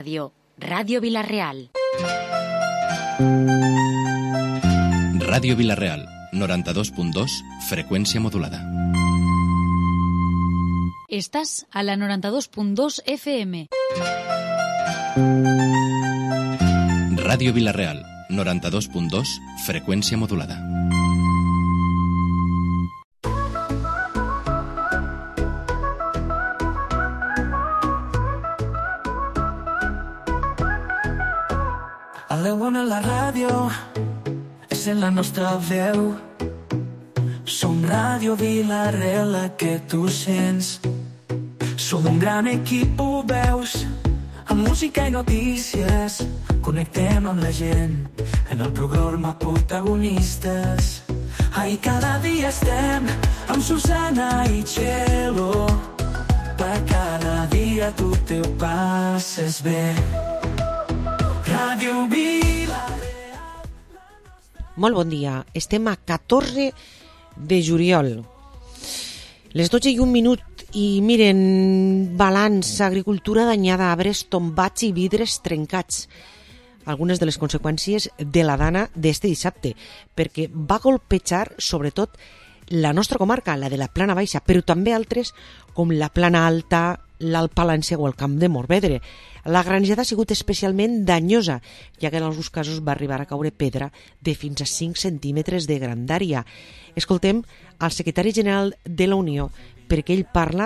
Radio Vila-real. Ràdio Vila-real, 92.2, freqüència modulada. Estás a la 92.2 FM. Ràdio Vila-real, 92.2, freqüència modulada. A la ràdio és en la nostra veu. Som Ràdio Vila-real, la que tu sents. Som un gran equip, ho veus, amb música i notícies. Connectem amb la gent en el programa Protagonistes. Ahí cada dia estem amb Susana i Txelo. Per cada dia tu te ho passes bé. Ràdio Vila-real. Molt bon dia. Estem a 14 de juliol. Les 12:01 i miren, balanç, agricultura danyada, arbres tombats i vidres trencats. Algunes de les conseqüències de la dana d'este dissabte, perquè va golpejar sobretot la nostra comarca, la de la Plana Baixa, però també altres com la Plana Alta, l'Alt Palància o el Camp de Morvedre. La granjada ha sigut especialment danyosa, ja que en alguns casos va arribar a caure pedra de fins a 5 centímetres de grandària. Escoltem al secretari general de la Unió, perquè ell parla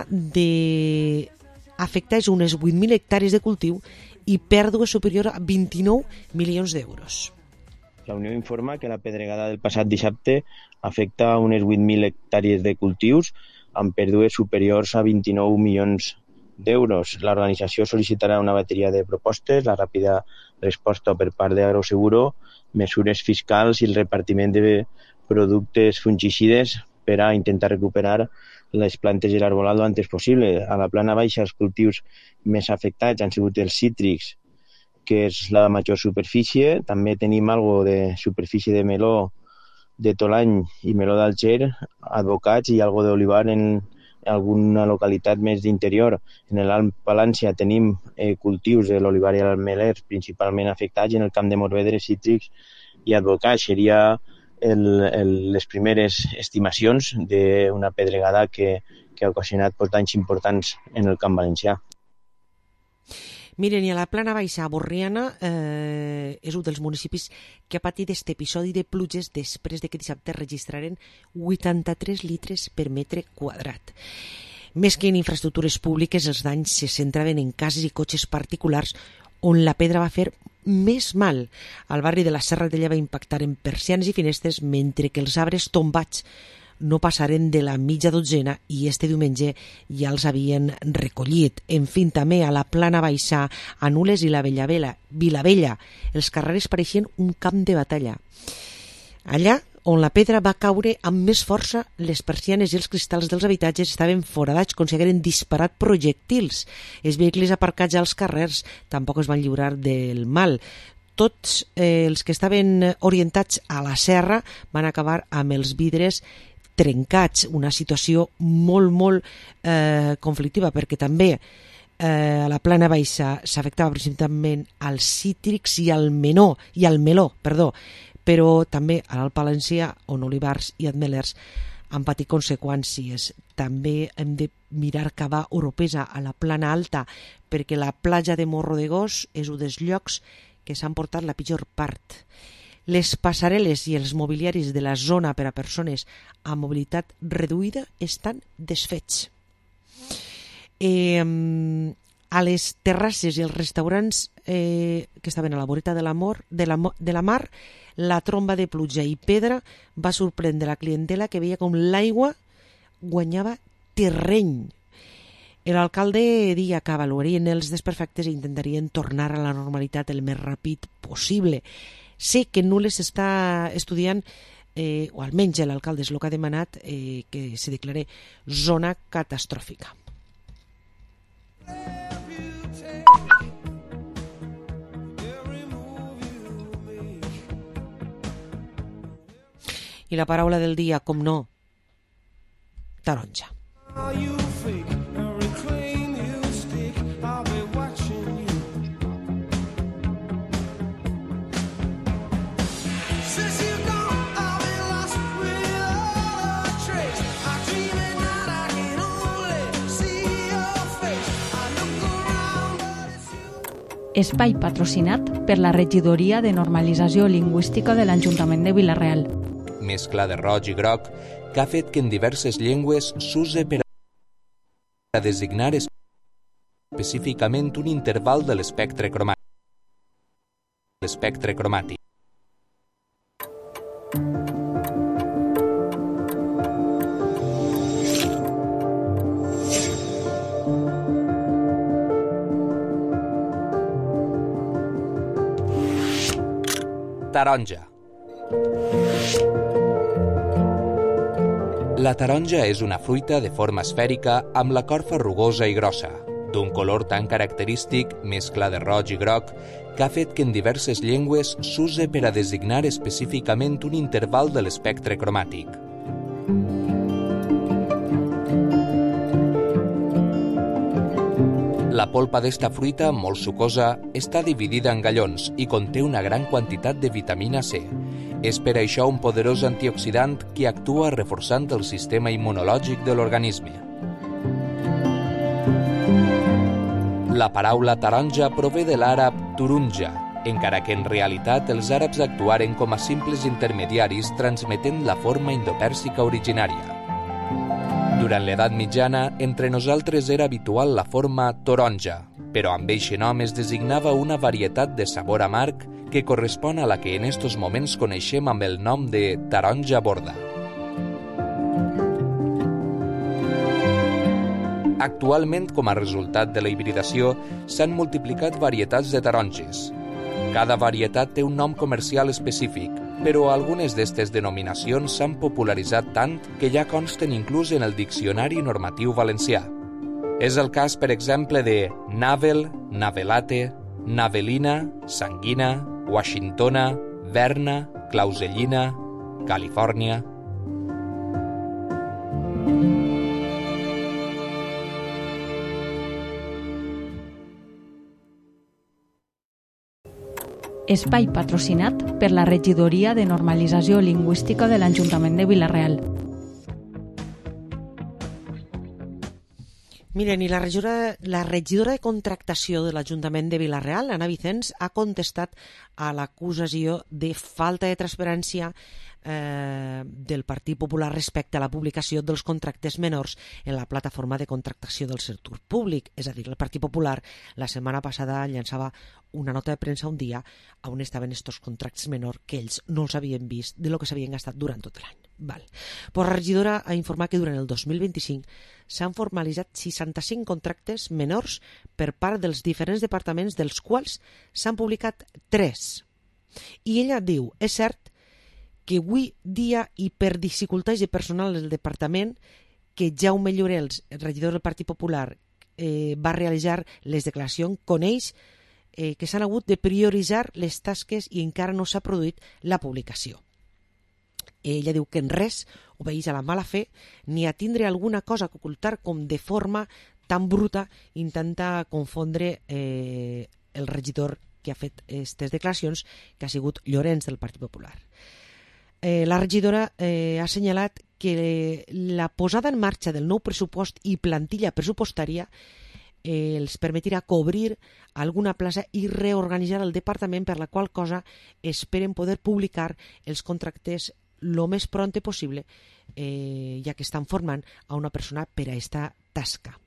de afectar unes 8.000 hectàrees de cultiu i pèrdua superior a 29 milions d'euros. La Unió informa que la pedregada del passat dissabte afecta unes 8.000 hectàrees de cultius amb pèrdues superiors a 29 milions d'euros. L'organització sol·licitarà una bateria de propostes, la ràpida resposta per part d'Agroseguro, mesures fiscals i el repartiment de productes fungicides per a intentar recuperar les plantes i l'arbolat lo antes possible. A la Plana Baixa els cultius més afectats han sigut els cítrics, que és la major superfície. També tenim algo de superfície de meló de Tolany i meló d'Alger, advocats, i algo d'olivar en alguna localitat més d'interior. En l'Alt Palància tenim cultius de l'olivar i el meler principalment afectats, i en el Camp de Morvedre cítrics i advocats. Seria les primeres estimacions d'una pedregada que ha ocasionat danys importants en el Camp Valencià. Miren, i a la Plana Baixa Borriana és un dels municipis que ha patit aquest episodi de pluges després de que dissabte registraren 83 litres per metre quadrat. Més que en infraestructures públiques, els danys se centraven en cases i cotxes particulars on la pedra va fer més mal. Al barri de la Serratella va impactar en persianes i finestres, mentre que els arbres tombats no passaren de la mitja dotzena i este diumenge ja els havien recollit. En fi, també a la Plana Baixa, a Nules i la Vilavella, els carrers pareixien un camp de batalla. Allà on la pedra va caure amb més força, les persianes i els cristalls dels habitatges estaven foradats com si hagueren disparat projectils. Els vehicles aparcats als carrers tampoc es van lliurar del mal. Tots els que estaven orientats a la serra van acabar amb els vidres trencats, una situació molt conflictiva, perquè també a la Plana Baixa s'afectava principalment als cítrics i al meló, però també a l'Alt Palància, on olivars i ametllers han patit conseqüències. També hem de mirar cavar Oropesa, a la Plana Alta, perquè la platja de Morro de Gos és un dels llocs que s'han portat la pitjor part. Les passarel·les i els mobiliaris de la zona per a persones amb mobilitat reduïda estan desfets. A les terrasses i els restaurants que estaven a la voreta de la mar, la tromba de pluja i pedra va sorprendre la clientela, que veia com l'aigua guanyava terreny. L'alcalde deia que avaluarien els desperfectes i intentarien tornar a la normalitat el més ràpid possible. Sé que Nules està estudiant, o almenys l'alcalde és el que ha demanat, que se declare zona catastròfica. I la paraula del dia, com no, taronja. Espai patrocinat per la Regidoria de Normalització Lingüística de l'Ajuntament de Vila-real. Mescla de roig i groc que ha fet que en diverses llengües s'use per a designar específicament un interval de l'espectre cromàtic. L'espectre cromàtic. Taronja. La taronja és una fruita de forma esfèrica amb la corfa rugosa i grossa, d'un color tan característic, mescla de roig i groc, que ha fet que en diverses llengües s'use per a designar específicament un interval de l'espectre cromàtic. La polpa d'esta fruita, molt sucosa, està dividida en gallons i conté una gran quantitat de vitamina C. És per això un poderós antioxidant que actua reforçant el sistema immunològic de l'organisme. La paraula taronja prové de l'àrab turunja, encara que en realitat els àrabs actuaren com a simples intermediaris transmetent la forma indopèrsica originària. Durant l'edat mitjana, entre nosaltres era habitual la forma taronja, però amb eixe nom es designava una varietat de sabor amarg que correspon a la que en estos moments coneixem amb el nom de taronja borda. Actualment, com a resultat de la hibridació, s'han multiplicat varietats de taronges. Cada varietat té un nom comercial específic, però algunes d'aquestes denominacions s'han popularitzat tant que ja consten inclús en el Diccionari Normatiu Valencià. És el cas, per exemple, de navel, navelate, navelina, sanguina, washingtona, verna, clausellina, Califòrnia. Espai patrocinat per la Regidoria de Normalització Lingüística de l'Ajuntament de Vila-real. Miren, i la regidora de contractació de l'Ajuntament de Vila-real, Anna Vicens, ha contestat a l'acusació de falta de transparència del Partit Popular respecte a la publicació dels contractes menors en la plataforma de contractació del sector públic. És a dir, el Partit Popular la setmana passada llançava una nota de premsa un dia on estaven estos contractes menors que ells no els havien vist de lo que s'havien gastat durant tot l'any. Però la regidora ha informat que durant el 2025 s'han formalitzat 65 contractes menors per part dels diferents departaments, dels quals s'han publicat 3. I ella diu, és cert que avui dia i per dificultats de personal del departament que Jaume Llorell, el regidor del Partit Popular, va realitzar les declaracions, coneix que s'han hagut de prioritzar les tasques i encara no s'ha produït la publicació. Ella diu que en res obeix a la mala fe ni a tindre alguna cosa que ocultar com de forma tan bruta intenta confondre el regidor que ha fet aquestes declaracions, que ha sigut Llorenç del Partit Popular. La regidora ha assenyalat que la posada en marxa del nou pressupost i plantilla pressupostària els permetirà cobrir alguna plaça i reorganitzar el departament, per la qual cosa esperen poder publicar els contractes lo més pronte possible, ja que estan formant a una persona per a aquesta tasca.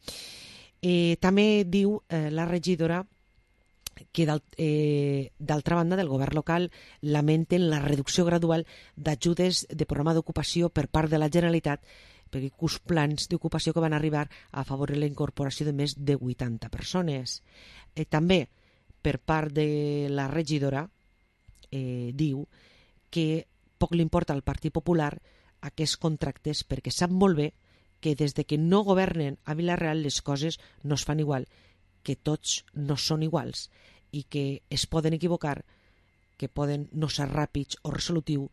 També diu la regidora que d'altra banda del govern local lamenten la reducció gradual d'ajudes de programa d'ocupació per part de la Generalitat, perquè uns plans d'ocupació que van arribar a favorir la incorporació de més de 80 persones. També per part de la regidora diu que poc li importa al Partit Popular aquests contractes, perquè sap molt bé que des de que no governen a Vila-real les coses no es fan igual, que tots no són iguals i que es poden equivocar, que poden no ser ràpids o resolutius,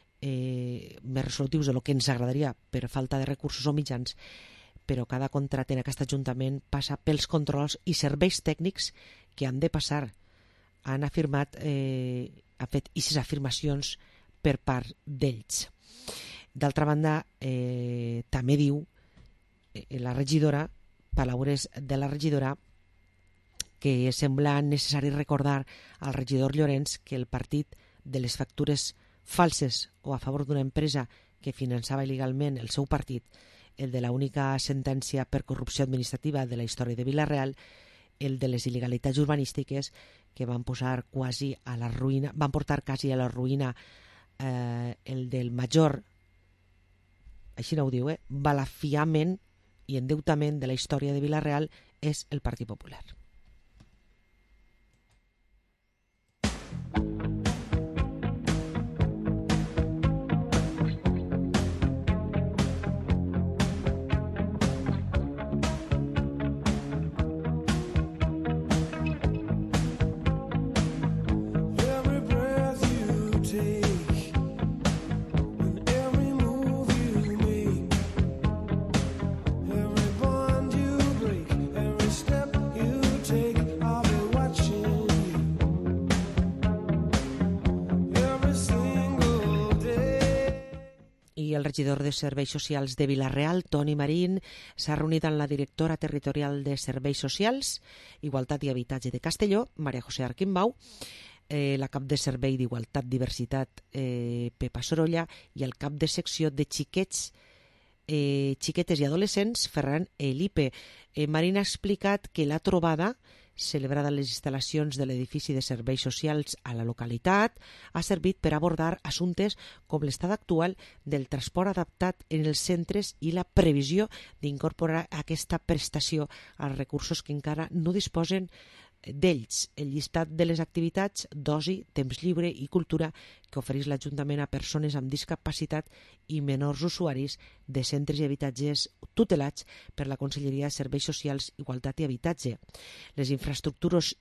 més resolutius del que ens agradaria per falta de recursos o mitjans, però cada contracte en aquest Ajuntament passa pels controls i serveis tècnics que han de passar. Han afirmat, ha fet aquestes afirmacions per part d'ells. D'altra banda, també diu la regidora, paraules de la regidora, que sembla necessari recordar al regidor Llorenç que el partit de les factures falses o a favor d'una empresa que finançava il·legalment el seu partit, el de la única sentència per corrupció administrativa de la història de Vila-real, el de les il·legalitats urbanístiques que van posar quasi a la ruïna, van portar quasi a la ruïna el del major, així no ho diu, balafiament i endeutament de la història de Vila-real és el Partit Popular. El regidor de Serveis Socials de Vila-real, Toni Marín, s'ha reunit amb la directora territorial de Serveis Socials, Igualtat i Habitatge de Castelló, Maria José Arquimbau, la cap de Servei d'Igualtat i Diversitat, Pepa Sorolla, i el cap de secció de xiquetes i adolescents, Ferran Elipe. Marín ha explicat que la trobada, celebrada en les instal·lacions de l'edifici de serveis socials a la localitat, ha servit per abordar assumptes com l'estat actual del transport adaptat en els centres i la previsió d'incorporar aquesta prestació als recursos que encara no disposen d'ells, el llistat de les activitats, d'oci, temps lliure i cultura que ofereix l'Ajuntament a persones amb discapacitat i menors usuaris de centres i habitatges tutelats per la Conselleria de Serveis Socials, Igualtat i Habitatge. Les infraestructures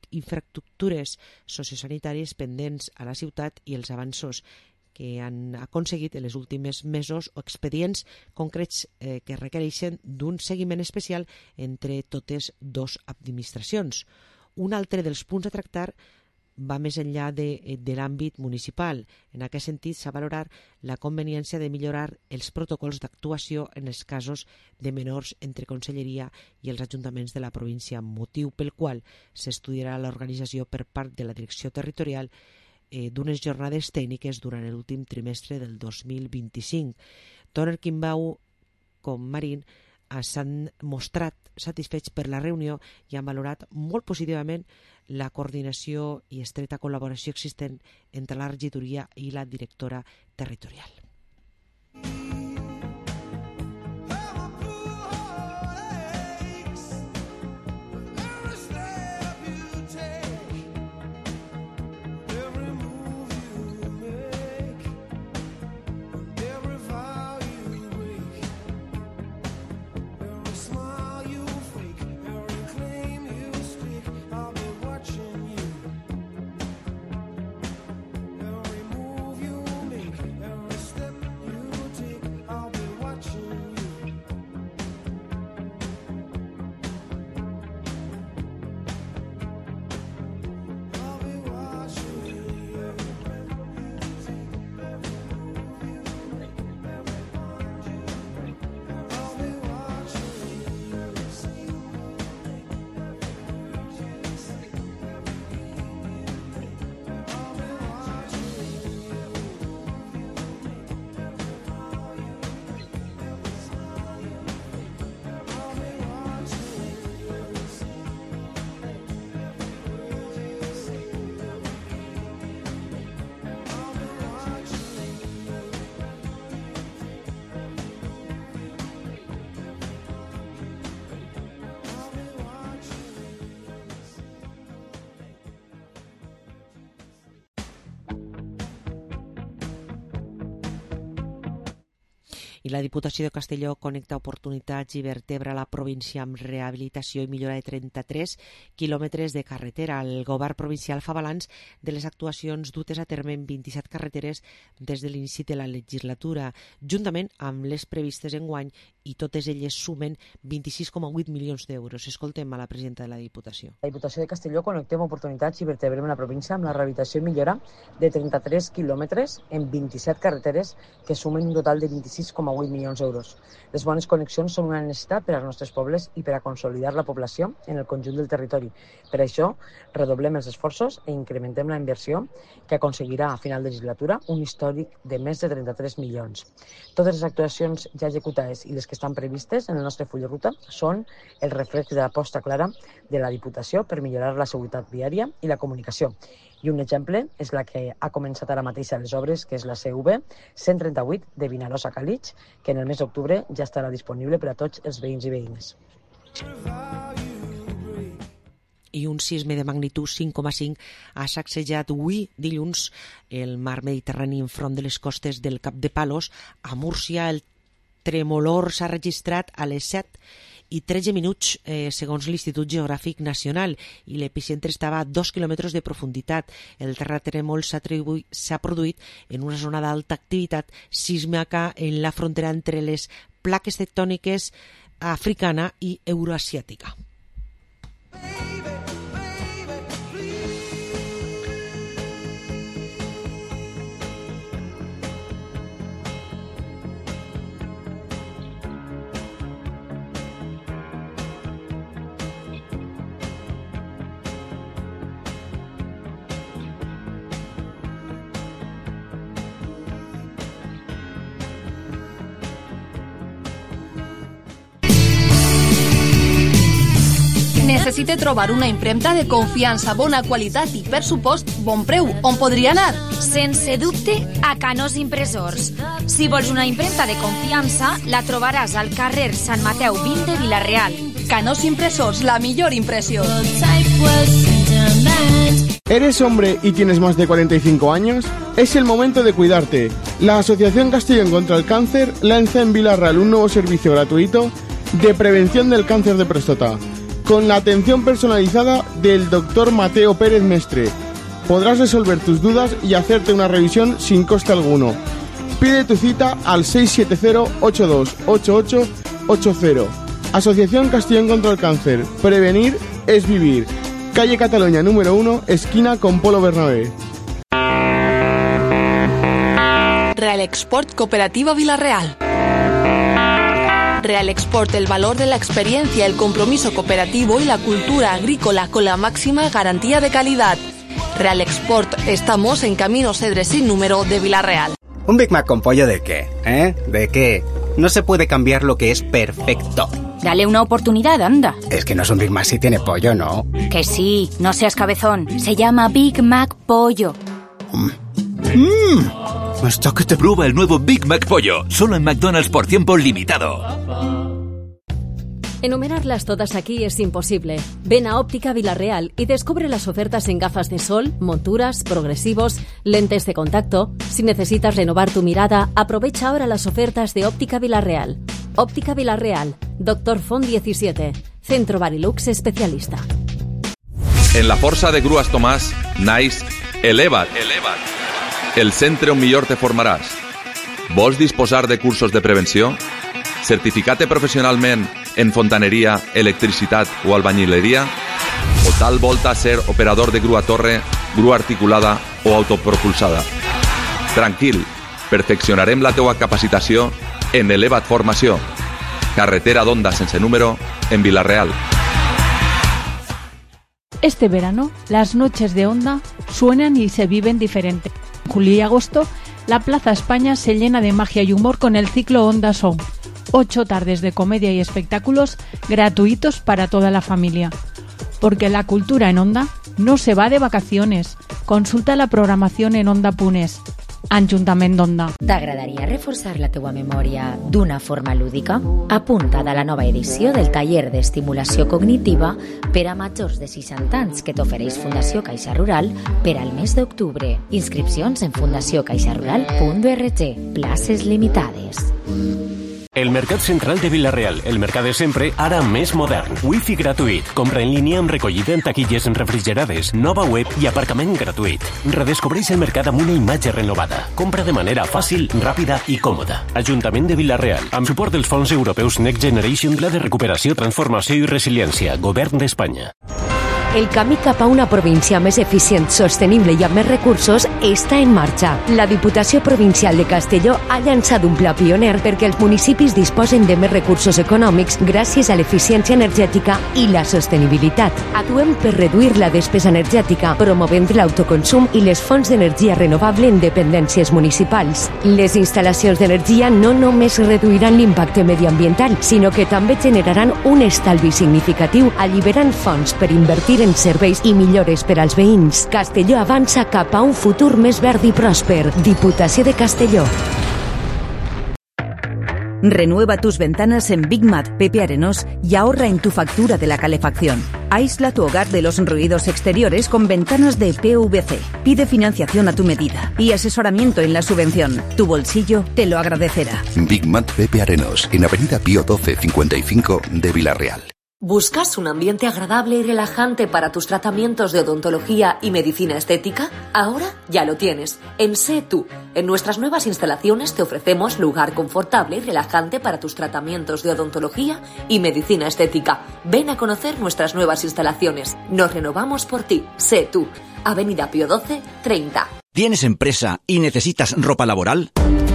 sociosanitàries pendents a la ciutat i els avanços que han aconseguit en els últims mesos o expedients concrets que requereixen d'un seguiment especial entre totes dues administracions. Un altre dels punts a tractar va més enllà de l'àmbit municipal. En aquest sentit, s'ha valorat la conveniència de millorar els protocols d'actuació en els casos de menors entre Conselleria i els ajuntaments de la província, motiu pel qual s'estudiarà l'organització per part de la Direcció Territorial d'unes jornades tècniques durant l'últim trimestre del 2025. Tant Arquimbau com Marín s'han mostrat satisfets per la reunió i han valorat molt positivament la coordinació i estreta col·laboració existent entre la regidoria i la directora territorial. I la Diputació de Castelló connecta oportunitats i vertebra la província amb rehabilitació i millora de 33 quilòmetres de carretera. El govern provincial fa balanç de les actuacions dutes a terme en 27 carreteres des de l'inici de la legislatura, juntament amb les previstes enguany i totes elles sumen 26,8 milions d'euros. Escoltem a la presidenta de la Diputació. La Diputació de Castelló connectem oportunitats i vertebrem la província amb la rehabilitació i millora de 33 quilòmetres en 27 carreteres que sumen un total de 26,8 milions d'euros. Les bones connexions són una necessitat per als nostres pobles i per a consolidar la població en el conjunt del territori. Per això, redoblem els esforços i incrementem la inversió que aconseguirà a final de legislatura un històric de més de 33 milions. Totes les actuacions ja executades i les que estan previstes en el nostre full de ruta són el reflex de l'aposta clara de la Diputació per millorar la seguretat viària i la comunicació. I un exemple és la que ha començat ara mateix a les obres, que és la CV 138 de Vinaròs a Càlig, que en el mes d'octubre ja estarà disponible per a tots els veïns i veïnes. I un sisme de magnitud 5,5 ha sacsejat avui, dilluns, el mar Mediterrani enfront de les costes del Cap de Palos. A Múrcia el tremolor s'ha registrat a les 7:13, segons l'Institut Geogràfic Nacional, i l'epicentre estava a 2 quilòmetres de profunditat. El terratrèmol s'ha produït en una zona d'alta activitat sísmica en la frontera entre les plaques tectòniques africana i euroasiàtica. Necessita trobar una impremta de confiança, bona qualitat i, per supost, bon preu. On podria anar? Sense dubte, a Canós Impressors. Si vols una impremta de confiança, la trobaràs al carrer Sant Mateu 20 de Vila-real. Canós Impressors, la millor impressió. ¿Eres hombre y tienes más de 45 años? Es el momento de cuidarte. La Asociación Castellón contra el Cáncer lanza en Vila-real un nuevo servicio gratuito de prevención del cáncer de próstata, con la atención personalizada del Dr. Mateo Pérez Mestre. Podrás resolver tus dudas y hacerte una revisión sin coste alguno. Pide tu cita al 670-828880. Asociación Castellón contra el Cáncer. Prevenir es vivir. Calle Cataluña número 1, esquina con Polo Bernabé. Real Export Cooperativa Vila-real. Real Export, el valor de la experiencia, el compromiso cooperativo y la cultura agrícola con la máxima garantía de calidad. Real Export, estamos en Camino Cedres sin número de Vila-real. ¿Un Big Mac con pollo de qué? ¿De qué? No se puede cambiar lo que es perfecto. Dale una oportunidad, anda. Es que no es un Big Mac si tiene pollo, ¿no? Que sí, no seas cabezón. Se llama Big Mac Pollo. Hasta que te prueba el nuevo Big Mac Pollo, solo en McDonald's por tiempo limitado. Enumerarlas todas aquí es imposible. Ven a Óptica Vila-real y descubre las ofertas en gafas de sol, monturas, progresivos, lentes de contacto. Si necesitas renovar tu mirada, aprovecha ahora las ofertas de Óptica Vila-real. Óptica Vila-real, Dr. Font 17, Centro Barilux especialista. En la Força de Grues Tomàs, naix Eleva't. El centre on millor te formaràs. Vols disposar de cursos de prevenció? Certificat professionalment en fontaneria, electricitat o albañileria? O tal volta ser operador de grua torre, grua articulada o autopropulsada? Tranquil, perfeccionarem la teua capacitació en Eleva't Formació. Carretera d'Onda sense número en Vila-real. Este verano, las noches de Onda suenan y se viven diferente. En julio y agosto, la Plaza España se llena de magia y humor con el ciclo Onda Song. 8 tardes de comedia y espectáculos gratuitos para toda la familia. Porque la cultura en Onda no se va de vacaciones. Consulta la programación en Onda.es. Ajuntament d'Onda. T'agradaria reforçar la teua memòria d'una forma lúdica? Apunta't a la nova edició del taller d'estimulació cognitiva per a majors de 60 anys que t'ofereix Fundació Caixa Rural per al mes d'octubre. Inscripcions en fundaciocaixarural.org. Places limitades. El Mercat Central de Vila-real, el mercat de sempre, ara més modern. Wi-Fi gratuït, compra en línia amb recollida en taquilles refrigerades, nova web i aparcament gratuït. Redescobreix el mercat amb una imatge renovada. Compra de manera fàcil, ràpida i còmoda. Ajuntament de Vila-real, amb suport dels fons europeus Next Generation, Pla de Recuperació, Transformació i Resiliència, Govern d'Espanya. El camí cap a una província més eficient, sostenible i amb més recursos està en marxa. La Diputació Provincial de Castelló ha llançat un pla pioner perquè els municipis disposen de més recursos econòmics gràcies a l'eficiència energètica i la sostenibilitat. Actuem per reduir la despesa energètica, promovent l'autoconsum i les fonts d'energia renovable en dependències municipals. Les instal·lacions d'energia no només reduiran l'impacte mediambiental, sinó que també generaran un estalvi significatiu, alliberant fons per invertir en serveis i millores per als veïns. Castelló avança cap a un futur més verd i pròsper. Diputació de Castelló. Renueva tus ventanas en Big Mat Pepe Arenós y ahorra en tu factura de la calefacción. Aísla tu hogar de los ruidos exteriores con ventanas de PVC. Pide financiación a tu medida y asesoramiento en la subvención. Tu bolsillo te lo agradecerá. Big Mat Pepe Arenós, en Avenida Pío 12 55 de Vila-real. ¿Buscas un ambiente agradable y relajante para tus tratamientos de odontología y medicina estética? Ahora ya lo tienes. En Sé Tú. En nuestras nuevas instalaciones te ofrecemos lugar confortable y relajante para tus tratamientos de odontología y medicina estética. Ven a conocer nuestras nuevas instalaciones. Nos renovamos por ti. Sé Tú. Avenida Pío 12, 30. ¿Tienes empresa y necesitas ropa laboral?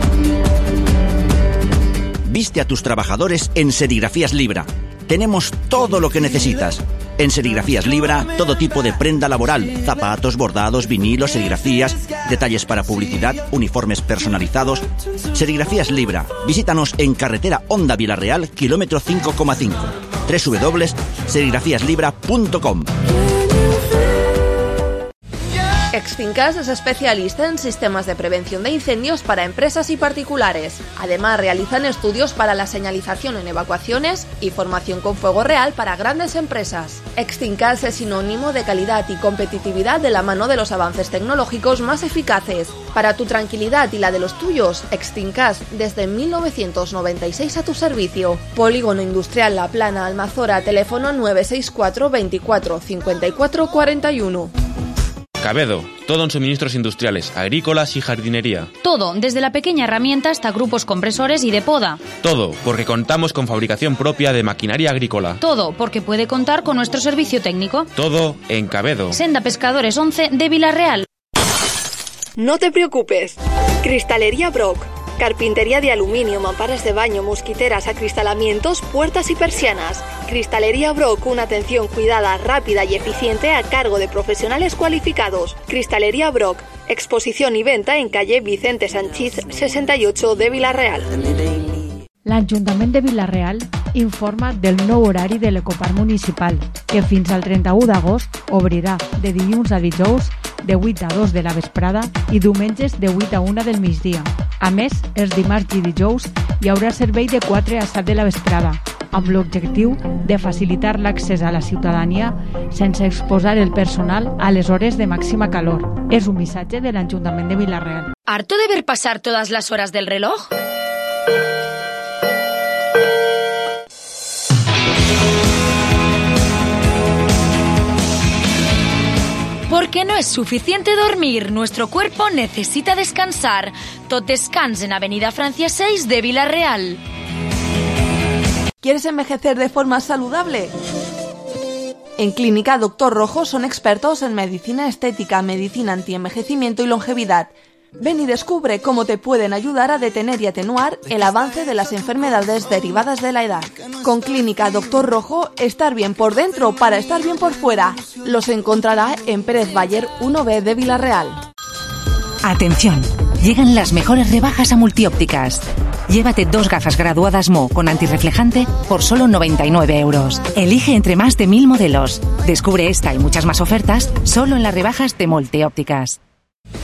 Viste a tus trabajadores en Serigrafías Libra. Tenemos todo lo que necesitas. En Serigrafías Libra, todo tipo de prenda laboral, zapatos, bordados, vinilos, serigrafías, detalles para publicidad, uniformes personalizados. Serigrafías Libra. Visítanos en carretera Honda Vila-real, kilómetro 5,5. www.serigrafiaslibra.com. Exfincas es especialista en sistemas de prevención de incendios para empresas y particulares. Además, realizan estudios para la señalización en evacuaciones y formación con fuego real para grandes empresas. Exfincas es sinónimo de calidad y competitividad de la mano de los avances tecnológicos más eficaces. Para tu tranquilidad y la de los tuyos, Exfincas desde 1996 a tu servicio. Polígono Industrial La Plana, Almazora, teléfono 964 24 54 41. Cabedo, todo en suministros industriales, agrícolas y jardinería. Todo, desde la pequeña herramienta hasta grupos compresores y de poda. Todo, porque contamos con fabricación propia de maquinaria agrícola. Todo, porque puede contar con nuestro servicio técnico. Todo en Cabedo. Senda Pescadores 11 de Vila-real. No te preocupes. Cristalería Brock. Carpintería de aluminio, mamparas de baño, mosquiteras, acristalamientos, puertas y persianas. Cristalería Brock, una atención cuidada, rápida y eficiente a cargo de profesionales cualificados. Cristalería Brock, exposición y venta en calle Vicente Sanchís 68 de Vila-real. L'Ajuntament de Vila-real informa del nou horari de l'Ecoparc Municipal, que fins al 31 d'agost obrirà de dilluns a dijous de 8 a 2 de la vesprada i diumenges de 8 a 1 del migdia. A més, els dimarts i dijous hi haurà servei de 4 a 7 de la vesprada, amb l'objectiu de facilitar l'accés a la ciutadania sense exposar el personal a les hores de màxima calor. És un missatge de l'Ajuntament de Vila-real. ¿Harto de ver pasar todas las horas del reloj? Porque no es suficiente dormir, nuestro cuerpo necesita descansar. Tot descans en Avenida Francia 6 de Vila-real. ¿Quieres envejecer de forma saludable? En Clínica Doctor Rojo son expertos en medicina estética, medicina antienvejecimiento y longevidad. Ven y descubre cómo te pueden ayudar a detener y atenuar el avance de las enfermedades derivadas de la edad. Con Clínica Doctor Rojo, estar bien por dentro para estar bien por fuera. Los encontrará en Pérez Bayer 1B de Vila-real. Atención, llegan las mejores rebajas a Multiópticas. Llévate 2 gafas graduadas Mo con antirreflejante por solo 99 euros. Elige entre más de 1000 modelos. Descubre esta y muchas más ofertas solo en las rebajas de Multiópticas.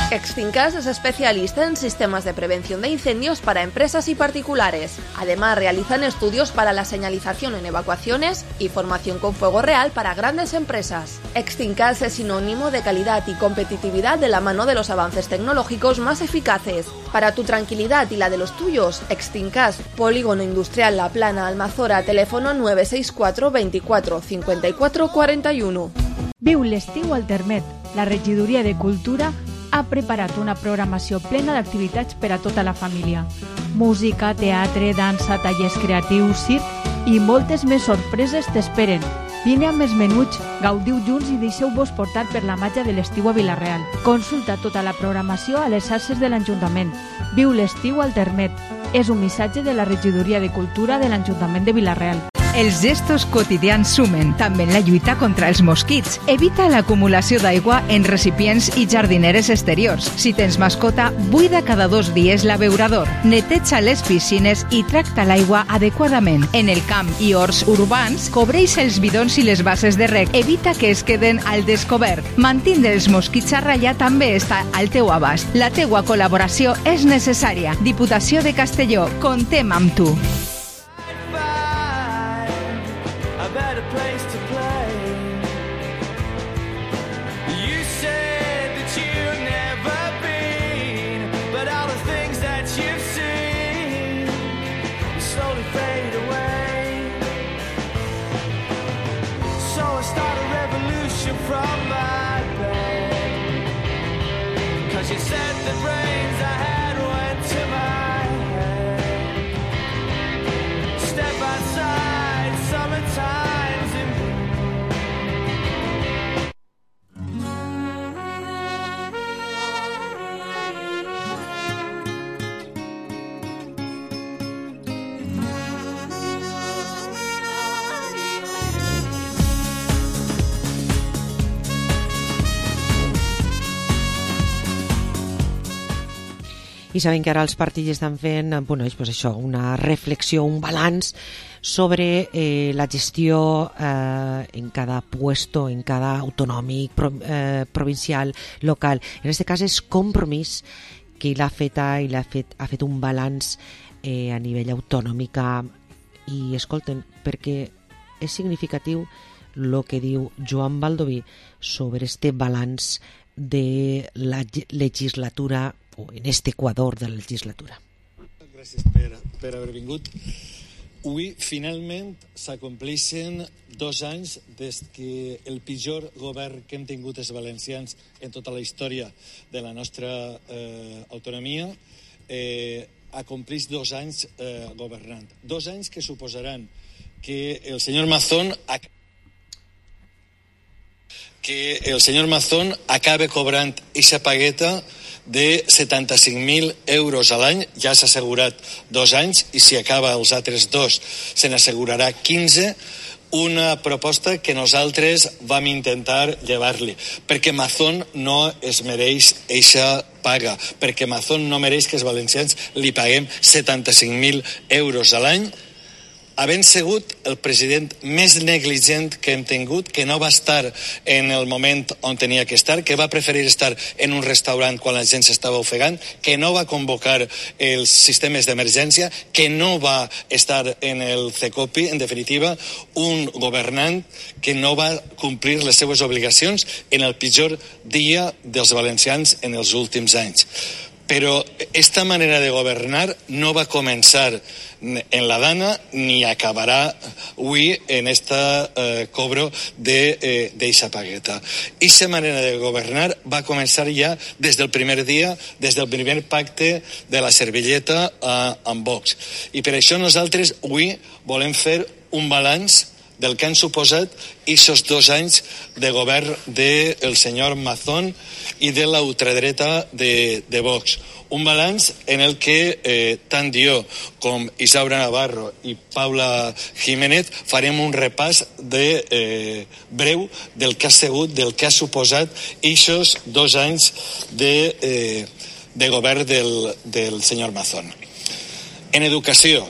Extincas es especialista en sistemas de prevención de incendios para empresas y particulares. Además, realizan estudios para la señalización en evacuaciones y formación con fuego real para grandes empresas. Extincas es sinónimo de calidad y competitividad de la mano de los avances tecnológicos más eficaces. Para tu tranquilidad y la de los tuyos, Extincas, Polígono Industrial La Plana, Almazora, teléfono 964 24 54 41. Viu l'estiu al Termet. La regidoria de Cultura ha preparat una programació plena d'activitats per a tota la família. Música, teatre, dansa, tallers creatius, circ i moltes més sorpreses t'esperen. Vine amb els menuts, gaudiu junts i deixeu-vos portar per la màgia de l'estiu a Vila-real. Consulta tota la programació a les xarxes de l'Ajuntament. Viu l'estiu al Termet. És un missatge de la regidoria de Cultura de l'Ajuntament de Vila-real. Els gestos quotidians sumen, també en la lluita contra els mosquits. Evita l'acumulació d'aigua en recipients i jardineres exteriors. Si tens mascota, buida cada 2 dies l'abeurador. Neteja les piscines i tracta l'aigua adequadament. En el camp i horts urbans, cobreix els bidons i les bases de reg. Evita que es queden al descobert. Mantindre els mosquits a ratlla també està al teu abast. La teua col·laboració és necessària. Diputació de Castelló, comptem amb tu. I sabem que ara els partits estan fent això, una reflexió, un balanç sobre la gestió en cada puesto, en cada autonòmic, provincial, local. En aquest cas és Compromís que ha fet un balanç a nivell autonòmic i escolten, perquè és significatiu el que diu Joan Baldoví sobre este balanç de la legislatura o en este Equador de la legislatura. Gràcies per haver vingut. Avui, finalment, s'acompleixen 2 anys des que el pitjor govern que hem tingut els valencians en tota la història de la nostra autonomia acompleix 2 anys governant. 2 anys que suposaran que el senyor Mazón acabe cobrant eixa pagueta de 75.000 euros a l'any, ja s'ha assegurat 2 anys, i si acaba els altres 2 se n'assegurarà 15, una proposta que nosaltres vam intentar llevar-li, perquè Mazón no es mereix eixa paga, perquè Mazón no mereix que els valencians li paguem 75.000 euros a l'any, havent sigut el president més negligent que hem tingut, que no va estar en el moment on tenia que estar, que va preferir estar en un restaurant quan la gent s'estava ofegant, que no va convocar els sistemes d'emergència, que no va estar en el CECOPI, en definitiva, un governant que no va complir les seues obligacions en el pitjor dia dels valencians en els últims anys. Però esta manera de governar no va començar en la Dana ni acabarà avui en esta cobro d'eixa pagueta. Eixa manera de governar va començar ja des del primer dia, des del primer pacte de la servilleta amb Vox. I per això nosaltres avui volem fer un balanç del que han suposat aquests 2 anys de govern del senyor Mazón i de la ultradreta de Vox. Un balanç en el que tant jo com Isaura Navarro i Paula Jiménez farem un repàs breu del que ha sigut, del que ha suposat aquests 2 anys de govern del senyor Mazón. En educació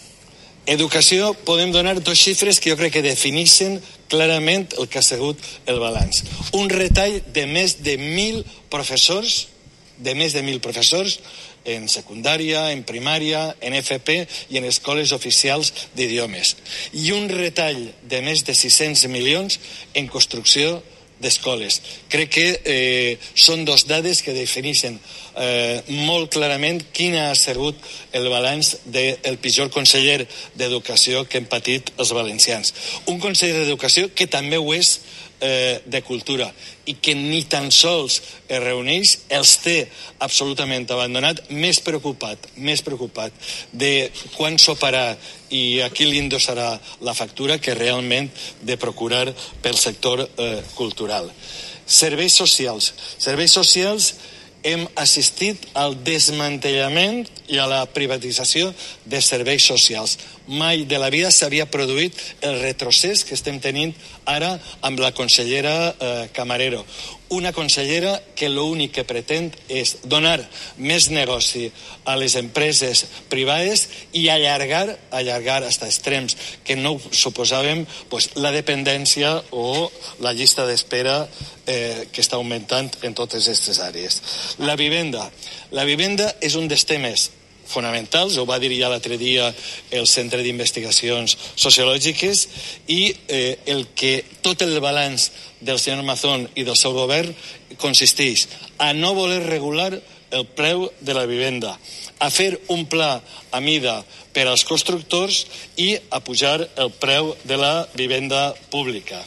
podem donar 2 xifres que jo crec que defineixen clarament el que ha sigut el balanç. Un retall de més de 1.000 professors de més de 1.000 professors en secundària, en primària, en FP i en escoles oficials d'idiomes. I un retall de més de 600 milions en construcció d'escoles. Crec que són dos dades que defineixen molt clarament quin ha sigut el balanç del pitjor conseller d'Educació que hem patit els valencians. Un conseller d'Educació que també ho és de Cultura i que ni tan sols es reuneix, els té absolutament abandonat, més preocupat de quan soparà i a qui li endossarà la factura que realment de procurar pel sector cultural. Serveis socials, hem assistit al desmantellament i a la privatització de serveis socials. Mai de la vida s'havia produït el retrocés que estem tenint ara amb la consellera Camarero. Una consellera que l'únic que pretén és donar més negoci a les empreses privades i allargar fins a extrems que no suposàvem la dependència o la llista d'espera que està augmentant en totes aquestes àrees. La vivenda és un dels temes fonamentals, ho va dir ja l'altre dia el Centre d'Investigacions Sociològiques, i tot el balanç del senyor Mazón i del seu govern consisteix a no voler regular el preu de la vivenda, a fer un pla a mida per als constructors i a pujar el preu de la vivenda pública.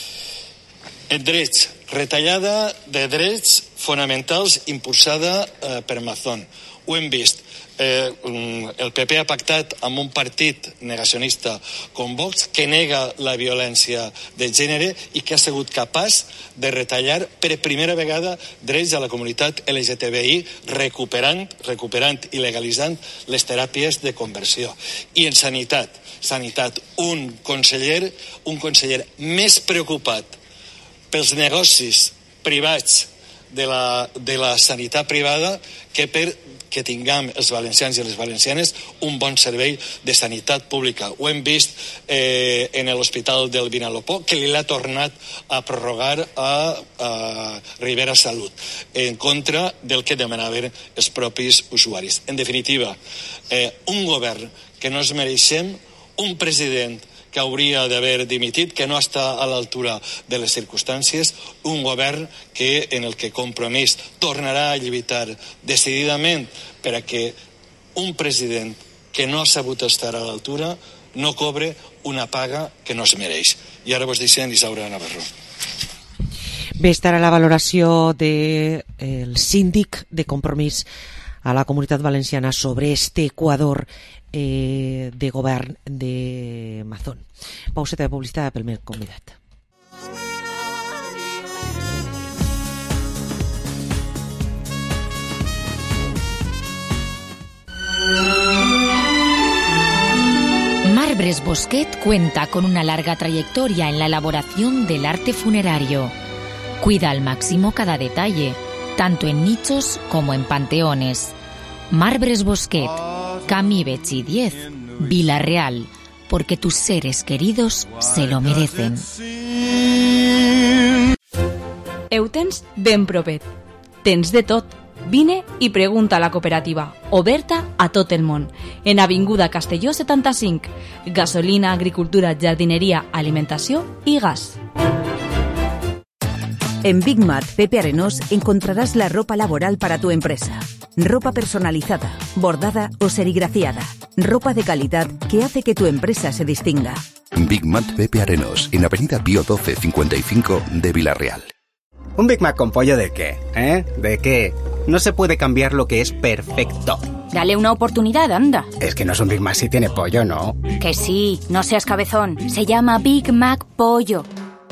En drets, retallada de drets fonamentals impulsada per Mazón. Ho hem vist. El PP ha pactat amb un partit negacionista com Vox que nega la violència de gènere i que ha sigut capaç de retallar per primera vegada drets a la comunitat LGTBI recuperant i legalitzant les teràpies de conversió. I en sanitat, un conseller més preocupat pels negocis privats de la sanitat privada que que tinguem els valencians i les valencianes un bon servei de sanitat pública. Ho hem vist en l'Hospital del Vinalopó, que li l'ha tornat a prorrogar a Ribera Salut, en contra del que demanaven els propis usuaris. En definitiva, un govern que no es mereixem, un president que hauria d'haver dimitit, que no està a l'altura de les circumstàncies, un govern en el que Compromís tornarà a lluitar decididament per a que un president que no ha sabut estar a l'altura no cobre una paga que no es mereix. I ara vos deixem Isaura Navarro. Bé, estarà la valoració del síndic de Compromís a la Comunitat Valenciana sobre este Equador de govern de Mazón. Pauseta de publicitat pel meu convidat. Marbres Bosquet cuenta con una larga trayectoria en la elaboración del arte funerario. Cuida al máximo cada detalle, tanto en nichos como en panteones. Marbres Bosquet, Camí Betxí 10, Vila-real, porque tus seres queridos se lo merecen. Ho tens ben propet. Tens de tot. Vine i pregunta a la cooperativa, oberta a tot el món, en Avinguda Castelló 75. Gasolina, agricultura, jardineria, alimentació i gas. En Big Mat Pepe Arenós encontrarás la ropa laboral para tu empresa. Ropa personalizada, bordada o serigrafiada. Ropa de calidad que hace que tu empresa se distinga. Big Mat Pepe Arenós, en Avenida Pío 12 55 de Vila-real. ¿Un Big Mac con pollo de qué? ¿De qué? No se puede cambiar lo que es perfecto. Dale una oportunidad, anda. Es que no es un Big Mac si tiene pollo, ¿no? Que sí, no seas cabezón. Se llama Big Mac Pollo.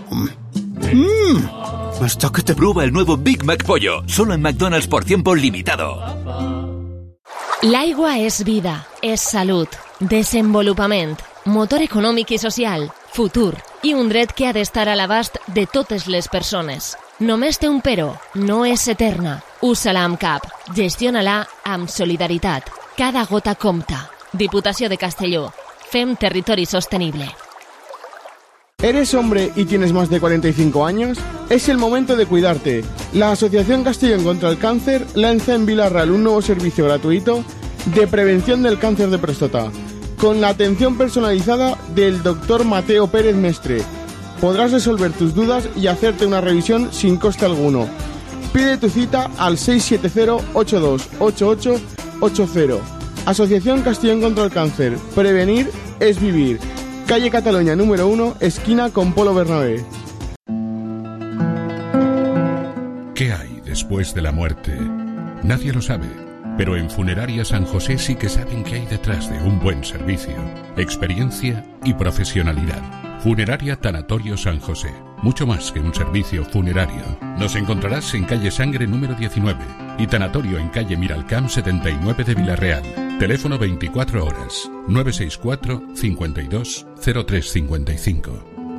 Hasta que te prueba el nuevo Big Mac Pollo, solo en McDonald's por tiempo limitado. L'aigua és vida, és salut, desenvolupament, motor econòmic i social, futur i un dret que ha d'estar a l'abast de totes les persones. Només té un però, no és eterna. Usa-la amb cap, gestiona-la amb solidaritat. Cada gota compta. Diputació de Castelló. Fem territori sostenible. ¿Eres hombre y tienes más de 45 años? Es el momento de cuidarte. La Asociación Castellón contra el Cáncer lanza en Vila-real un nuevo servicio gratuito de prevención del cáncer de próstata, con la atención personalizada del Dr. Mateo Pérez Mestre. Podrás resolver tus dudas y hacerte una revisión sin coste alguno. Pide tu cita al 670-828880. Asociación Castellón contra el Cáncer. Prevenir es vivir. Calle Cataluña número 1, esquina con Polo Bernabé. ¿Qué hay después de la muerte? Nadie lo sabe, pero en Funeraria San José sí que saben qué hay detrás de un buen servicio, experiencia y profesionalidad. Funeraria Tanatorio San José, mucho más que un servicio funerario. Nos encontrarás en calle Sangre número 19 y Tanatorio en calle Miralcamp 79 de Vila-real. Teléfono 24 horas, 964 52 0355.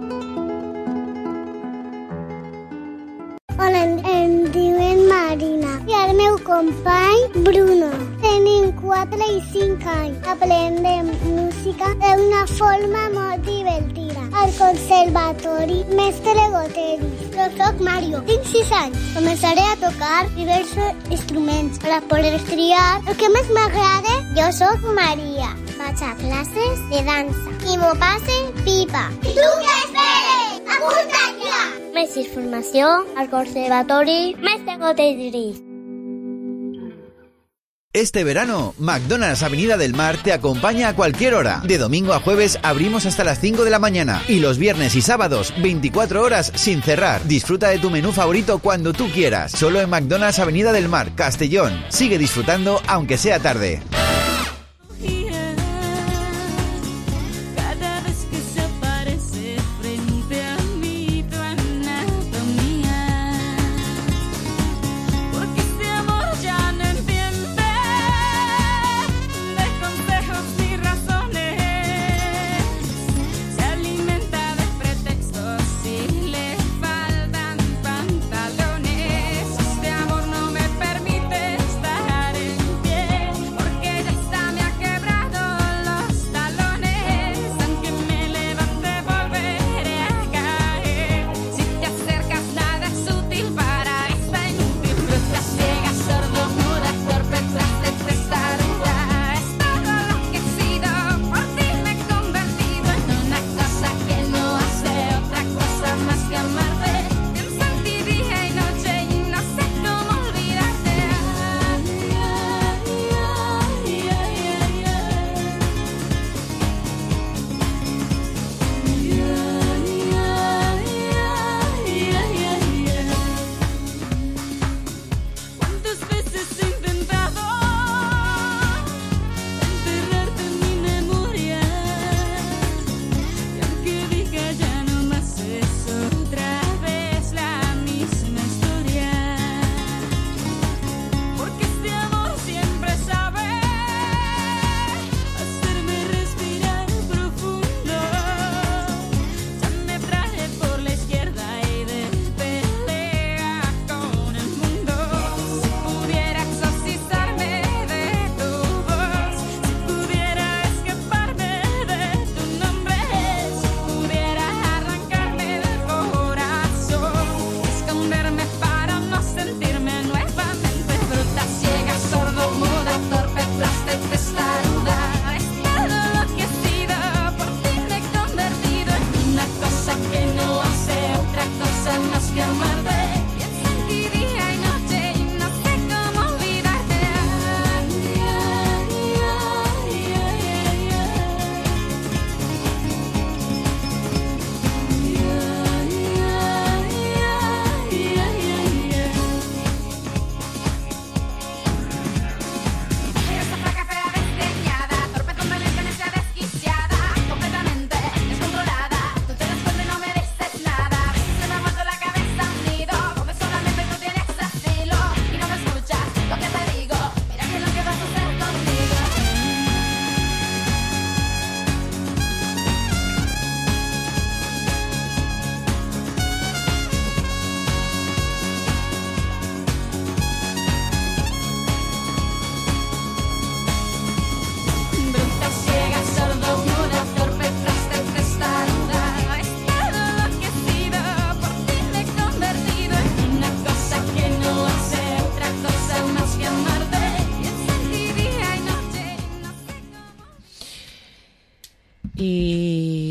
Hola, em diuen Marina i el meu company Bruno. Tenim 4 i 5 anys. Aprendem música d'una forma molt divertida. Al Conservatori Mestre Goteris. Jo soc Mario, tinc 6 anys. Començaré a tocar diversos instruments per poder triar el que més m'agrada. Jo soc Maria. Vaig a classes de dansa i m'ho passe pipa. I tu què esperes? Apunta't ja! Més informació al Conservatori Mestre Goteris. Este verano, McDonald's Avenida del Mar te acompaña a cualquier hora. De domingo a jueves abrimos hasta las 5 de la mañana y los viernes y sábados 24 horas sin cerrar. Disfruta de tu menú favorito cuando tú quieras. Solo en McDonald's Avenida del Mar, Castellón. Sigue disfrutando aunque sea tarde. Porque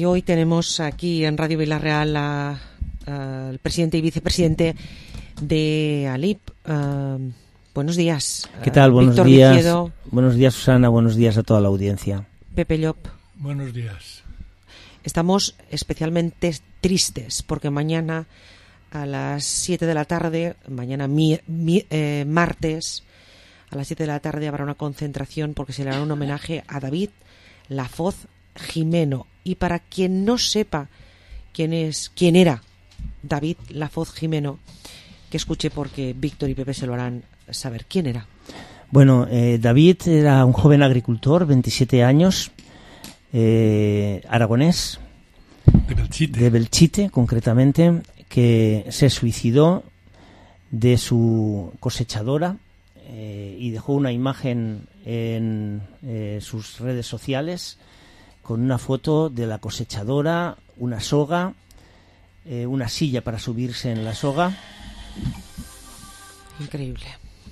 hoy tenemos aquí en Radio Vilarreal al presidente y vicepresidente de ALIP. Buenos días. ¿Qué tal? Buenos Víctor días. Viciedo. Buenos días, Susana. Buenos días a toda la audiencia. Pepe Llop. Buenos días. Estamos especialmente tristes porque mañana a las 7 de la tarde, mañana martes, a las 7 de la tarde habrá una concentración porque se le hará un homenaje a David Lafoz Gimeno. Y para quien no sepa quién era David Lafoz Gimeno, que escuche porque Víctor y Pepe se lo harán saber. ¿Quién era? Bueno, David era un joven agricultor, 27 años, aragonés, de Belchite concretamente, que se suicidó de su cosechadora y dejó una imagen en sus redes sociales con una foto de la cosechadora, una soga, una silla para subirse en la soga. Increíble.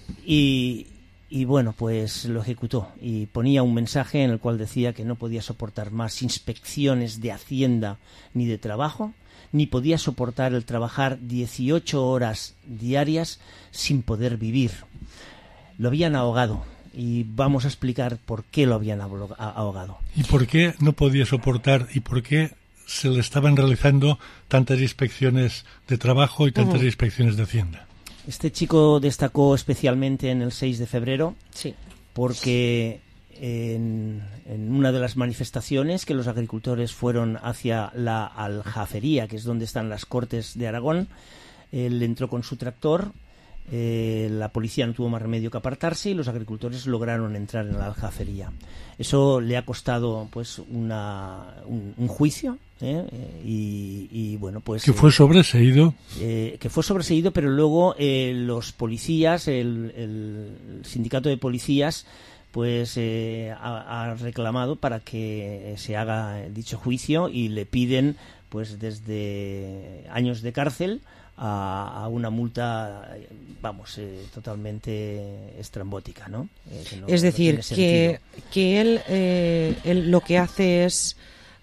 Y bueno, pues lo ejecutó y ponía un mensaje en el cual decía que no podía soportar más inspecciones de Hacienda ni de trabajo, ni podía soportar el trabajar 18 horas diarias sin poder vivir. Lo habían ahogado y vamos a explicar por qué lo habían ahogado. ¿Y por qué no podía soportar y por qué se le estaban realizando tantas inspecciones de trabajo y tantas inspecciones de Hacienda? Este chico destacó especialmente en el 6 de febrero, sí, porque en una de las manifestaciones que los agricultores fueron hacia la Aljafería, que es donde están las Cortes de Aragón, él entró con su tractor, la policía no tuvo más remedio que apartarse y los agricultores lograron entrar en la Aljafería. Eso le ha costado pues un juicio. Y bueno, pues que fue sobreseído, pero luego los policías, el sindicato de policías, pues ha reclamado para que se haga dicho juicio y le piden pues desde años de cárcel a una multa, totalmente estrambótica, ¿no? Es decir, que él lo que hace es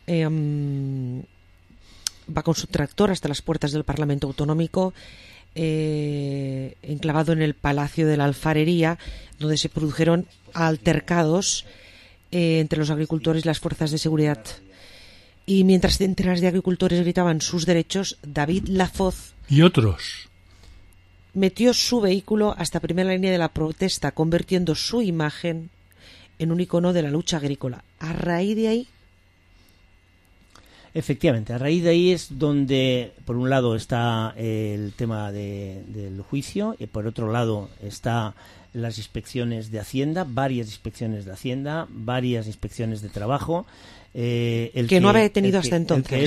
va con su tractor hasta las puertas del Parlamento Autonómico, enclavado en el Palacio de la Alfarería, donde se produjeron altercados entre los agricultores y las fuerzas de seguridad. Y mientras centenas de agricultores gritaban sus derechos, David Lafoz y otros metió su vehículo hasta primera línea de la protesta, convirtiendo su imagen en un icono de la lucha agrícola. A raíz de ahí, efectivamente, a raíz de ahí es donde, por un lado, está el tema del juicio y por otro lado está las inspecciones de Hacienda, varias inspecciones de Hacienda, varias inspecciones de trabajo. Que no había tenido hasta entonces.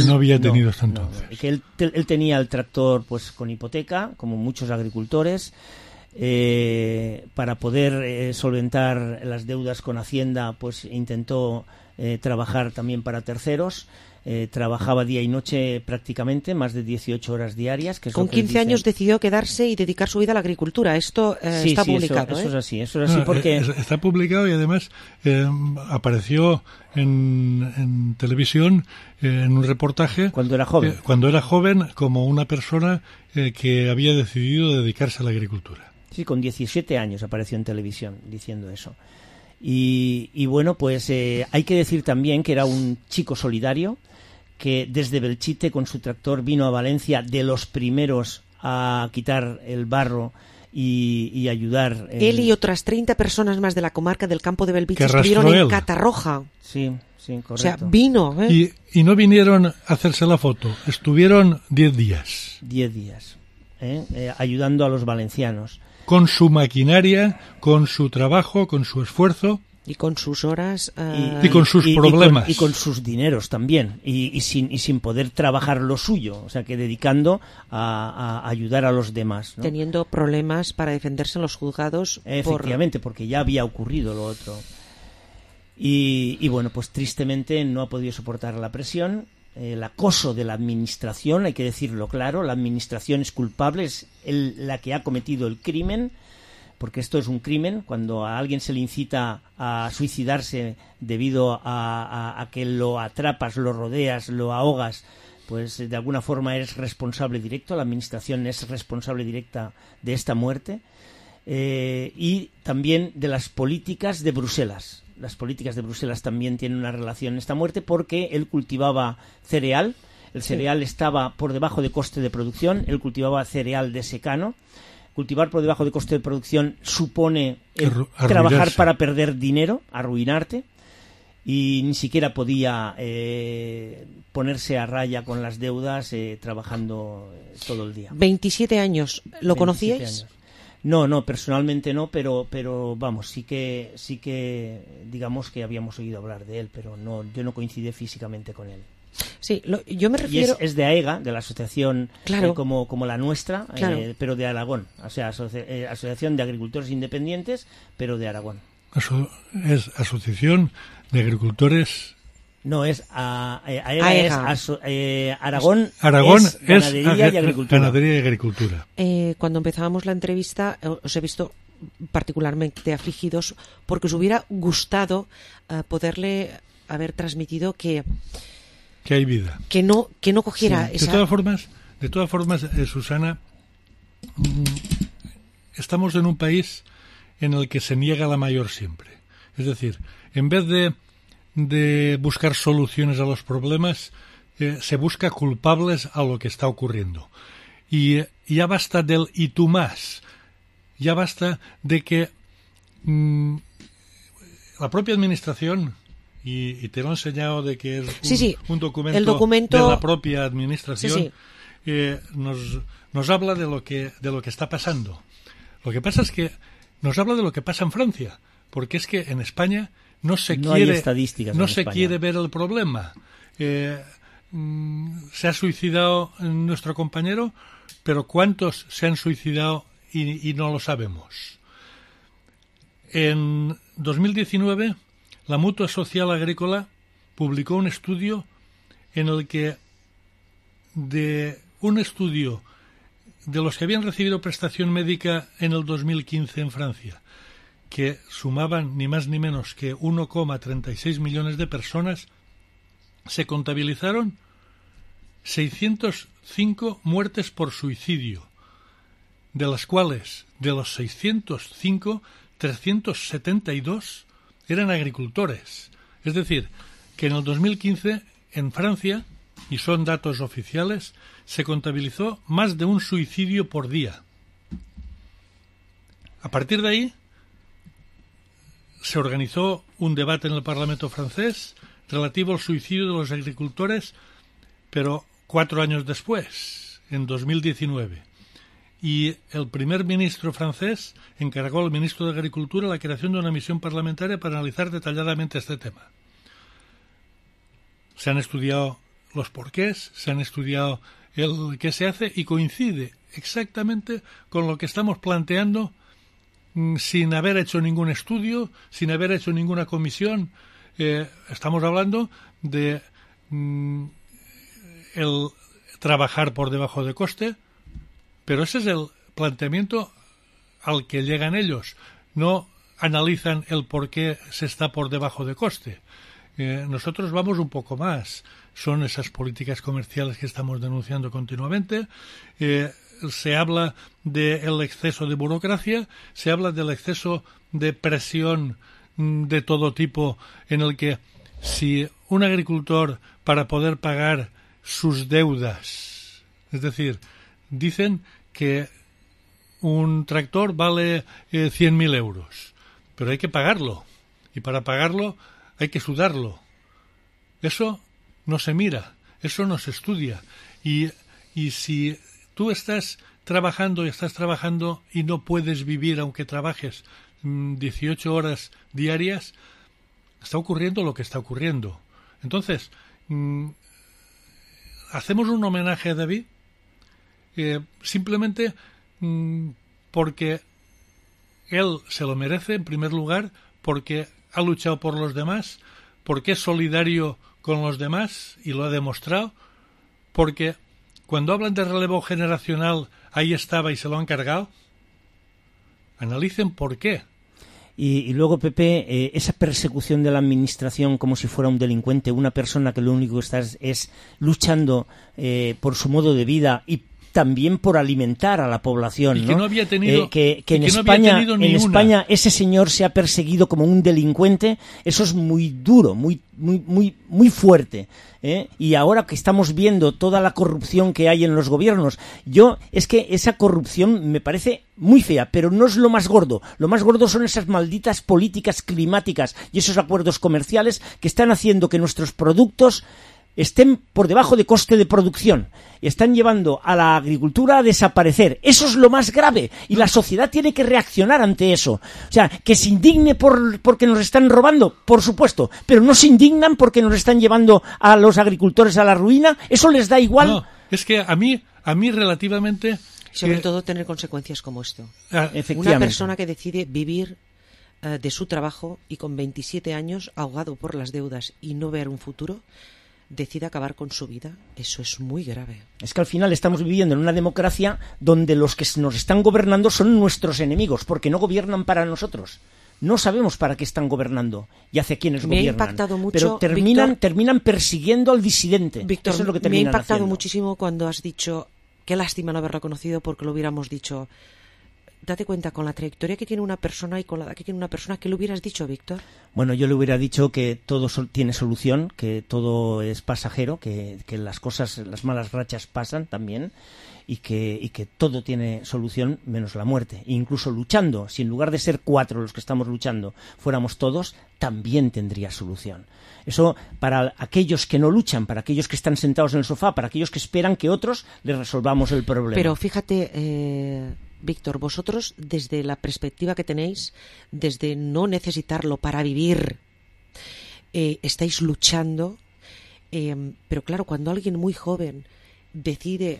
Él tenía el tractor pues con hipoteca, como muchos agricultores. Para poder solventar las deudas con Hacienda, pues intentó trabajar también para terceros. Trabajaba día y noche prácticamente, más de 18 horas diarias. Que es con 15 años decidió quedarse y dedicar su vida a la agricultura. Esto está publicado. Eso es así porque... Está publicado y además apareció en televisión en un reportaje. Cuando era joven. Cuando era joven, como una persona que había decidido dedicarse a la agricultura. Sí, con 17 años apareció en televisión diciendo eso. Y bueno, pues hay que decir también que era un chico solidario, que desde Belchite con su tractor vino a Valencia, de los primeros a quitar el barro y ayudar. Él y otras 30 personas más de la comarca del Campo de Belvich estuvieron en Catarroja. Sí, correcto. O sea, vino. Y no vinieron a hacerse la foto, estuvieron 10 días. 10 días, ayudando a los valencianos. Con su maquinaria, con su trabajo, con su esfuerzo. Y con sus horas. Y con sus problemas. Y con sus dineros también. Y sin poder trabajar lo suyo. O sea, que dedicando a ayudar a los demás, ¿no? Teniendo problemas para defenderse en los juzgados. Efectivamente, porque ya había ocurrido lo otro. Y bueno, pues tristemente no ha podido soportar la presión. El acoso de la administración, hay que decirlo claro, la administración es culpable, es la que ha cometido el crimen, porque esto es un crimen. Cuando a alguien se le incita a suicidarse debido a que lo atrapas, lo rodeas, lo ahogas, pues de alguna forma eres responsable directo, la administración es responsable directa de esta muerte. Y también de las políticas de Bruselas. Las políticas de Bruselas también tienen una relación en esta muerte, porque él cultivaba cereal. El cereal estaba por debajo de coste de producción. Él cultivaba cereal de secano. Cultivar por debajo de coste de producción supone trabajar para perder dinero, arruinarte. Y ni siquiera podía ponerse a raya con las deudas trabajando todo el día. 27 años. ¿Lo conocíais? Años. No, personalmente no, pero vamos, sí que digamos que habíamos oído hablar de él, pero no, yo no coincidí físicamente con él. Sí, yo me refiero... Y es de AEGA, de la asociación claro. Como la nuestra, claro. Pero de Aragón, o sea, Asociación de Agricultores Independientes, pero de Aragón. Es Asociación de Agricultores... No, es AEGA. Es Aragón es Ganadería y Agricultura. Ganadería y Agricultura. Cuando empezábamos la entrevista os he visto particularmente afligidos porque os hubiera gustado poderle haber transmitido que hay vida. Que no cogiera sí. esa... De todas formas, Susana, estamos en un país en el que se niega la mayor siempre. Es decir, en vez de buscar soluciones a los problemas, se busca culpables a lo que está ocurriendo. Y ya basta del y tú más. Ya basta de que la propia administración, y te lo he enseñado de que es un documento de la propia administración, nos habla de lo que está pasando. Lo que pasa es que nos habla de lo que pasa en Francia, porque es que en España no se quiere ver el problema. Se ha suicidado nuestro compañero, pero ¿cuántos se han suicidado y no lo sabemos? En 2019, la Mutua Social Agrícola publicó un estudio en el que de un estudio de los que habían recibido prestación médica en el 2015 en Francia, que sumaban ni más ni menos que 1,36 millones de personas, se contabilizaron 605 muertes por suicidio, de las cuales, de los 605, 372 eran agricultores. Es decir, que en el 2015, en Francia, y son datos oficiales, se contabilizó más de un suicidio por día. A partir de ahí, se organizó un debate en el Parlamento francés relativo al suicidio de los agricultores, pero 4 años después, en 2019. Y el primer ministro francés encargó al ministro de Agricultura la creación de una misión parlamentaria para analizar detalladamente este tema. Se han estudiado los porqués, se han estudiado el qué se hace y coincide exactamente con lo que estamos planteando sin haber hecho ningún estudio, sin haber hecho ninguna comisión. Estamos hablando de el trabajar por debajo de coste, pero ese es el planteamiento al que llegan ellos. No analizan el por qué se está por debajo de coste. Nosotros vamos un poco más. Son esas políticas comerciales que estamos denunciando continuamente. Se habla del exceso de burocracia, se habla del exceso de presión de todo tipo, en el que si un agricultor, para poder pagar sus deudas, es decir, dicen que un tractor vale 100.000 euros, pero hay que pagarlo, y para pagarlo hay que sudarlo. Eso no se mira, eso no se estudia, y si tú estás trabajando y no puedes vivir aunque trabajes 18 horas diarias, está ocurriendo lo que está ocurriendo. Entonces, hacemos un homenaje a David simplemente porque él se lo merece, en primer lugar, porque ha luchado por los demás, porque es solidario con los demás y lo ha demostrado, porque cuando hablan de relevo generacional, ahí estaba y se lo han cargado. analicen por qué. Y luego, Pepe, esa persecución de la administración como si fuera un delincuente, una persona que lo único que está es luchando por su modo de vida y también por alimentar a la población, y que no había tenido, que en no España, había tenido ni una. España ese señor se ha perseguido como un delincuente. Eso es muy duro, muy fuerte, y ahora que estamos viendo toda la corrupción que hay en los gobiernos, es que esa corrupción me parece muy fea, pero no es lo más gordo. Lo más gordo son esas malditas políticas climáticas y esos acuerdos comerciales que están haciendo que nuestros productos estén por debajo de coste de producción y están llevando a la agricultura a desaparecer. Eso es lo más grave y la sociedad tiene que reaccionar ante eso. O sea, que se indigne porque nos están robando, por supuesto, pero no se indignan porque nos están llevando a los agricultores a la ruina. Eso les da igual. No, es que a mí relativamente... Sobre todo tener consecuencias como esto. Efectivamente. Una persona que decide vivir de su trabajo y con 27 años, ahogado por las deudas y no ver un futuro, decide acabar con su vida. Eso es muy grave. Es que al final estamos viviendo en una democracia donde los que nos están gobernando son nuestros enemigos, porque no gobiernan para nosotros. No sabemos para qué están gobernando y hacia quiénes gobiernan. Me ha impactado mucho, pero terminan persiguiendo al disidente. Víctor, eso es lo que me ha impactado haciendo. Muchísimo cuando has dicho, qué lástima no haberlo conocido porque lo hubiéramos dicho. Date cuenta, con la trayectoria que tiene una persona y con la edad que tiene una persona, ¿qué le hubieras dicho, Víctor? Bueno, yo le hubiera dicho que todo tiene solución, que todo es pasajero, que las cosas, las malas rachas pasan también y que todo tiene solución menos la muerte. E incluso luchando, si en lugar de ser 4 los que estamos luchando fuéramos todos, también tendría solución. Eso para aquellos que no luchan, para aquellos que están sentados en el sofá, para aquellos que esperan que otros les resolvamos el problema. Pero fíjate, Víctor, vosotros desde la perspectiva que tenéis, desde no necesitarlo para vivir, estáis luchando, pero claro, cuando alguien muy joven decide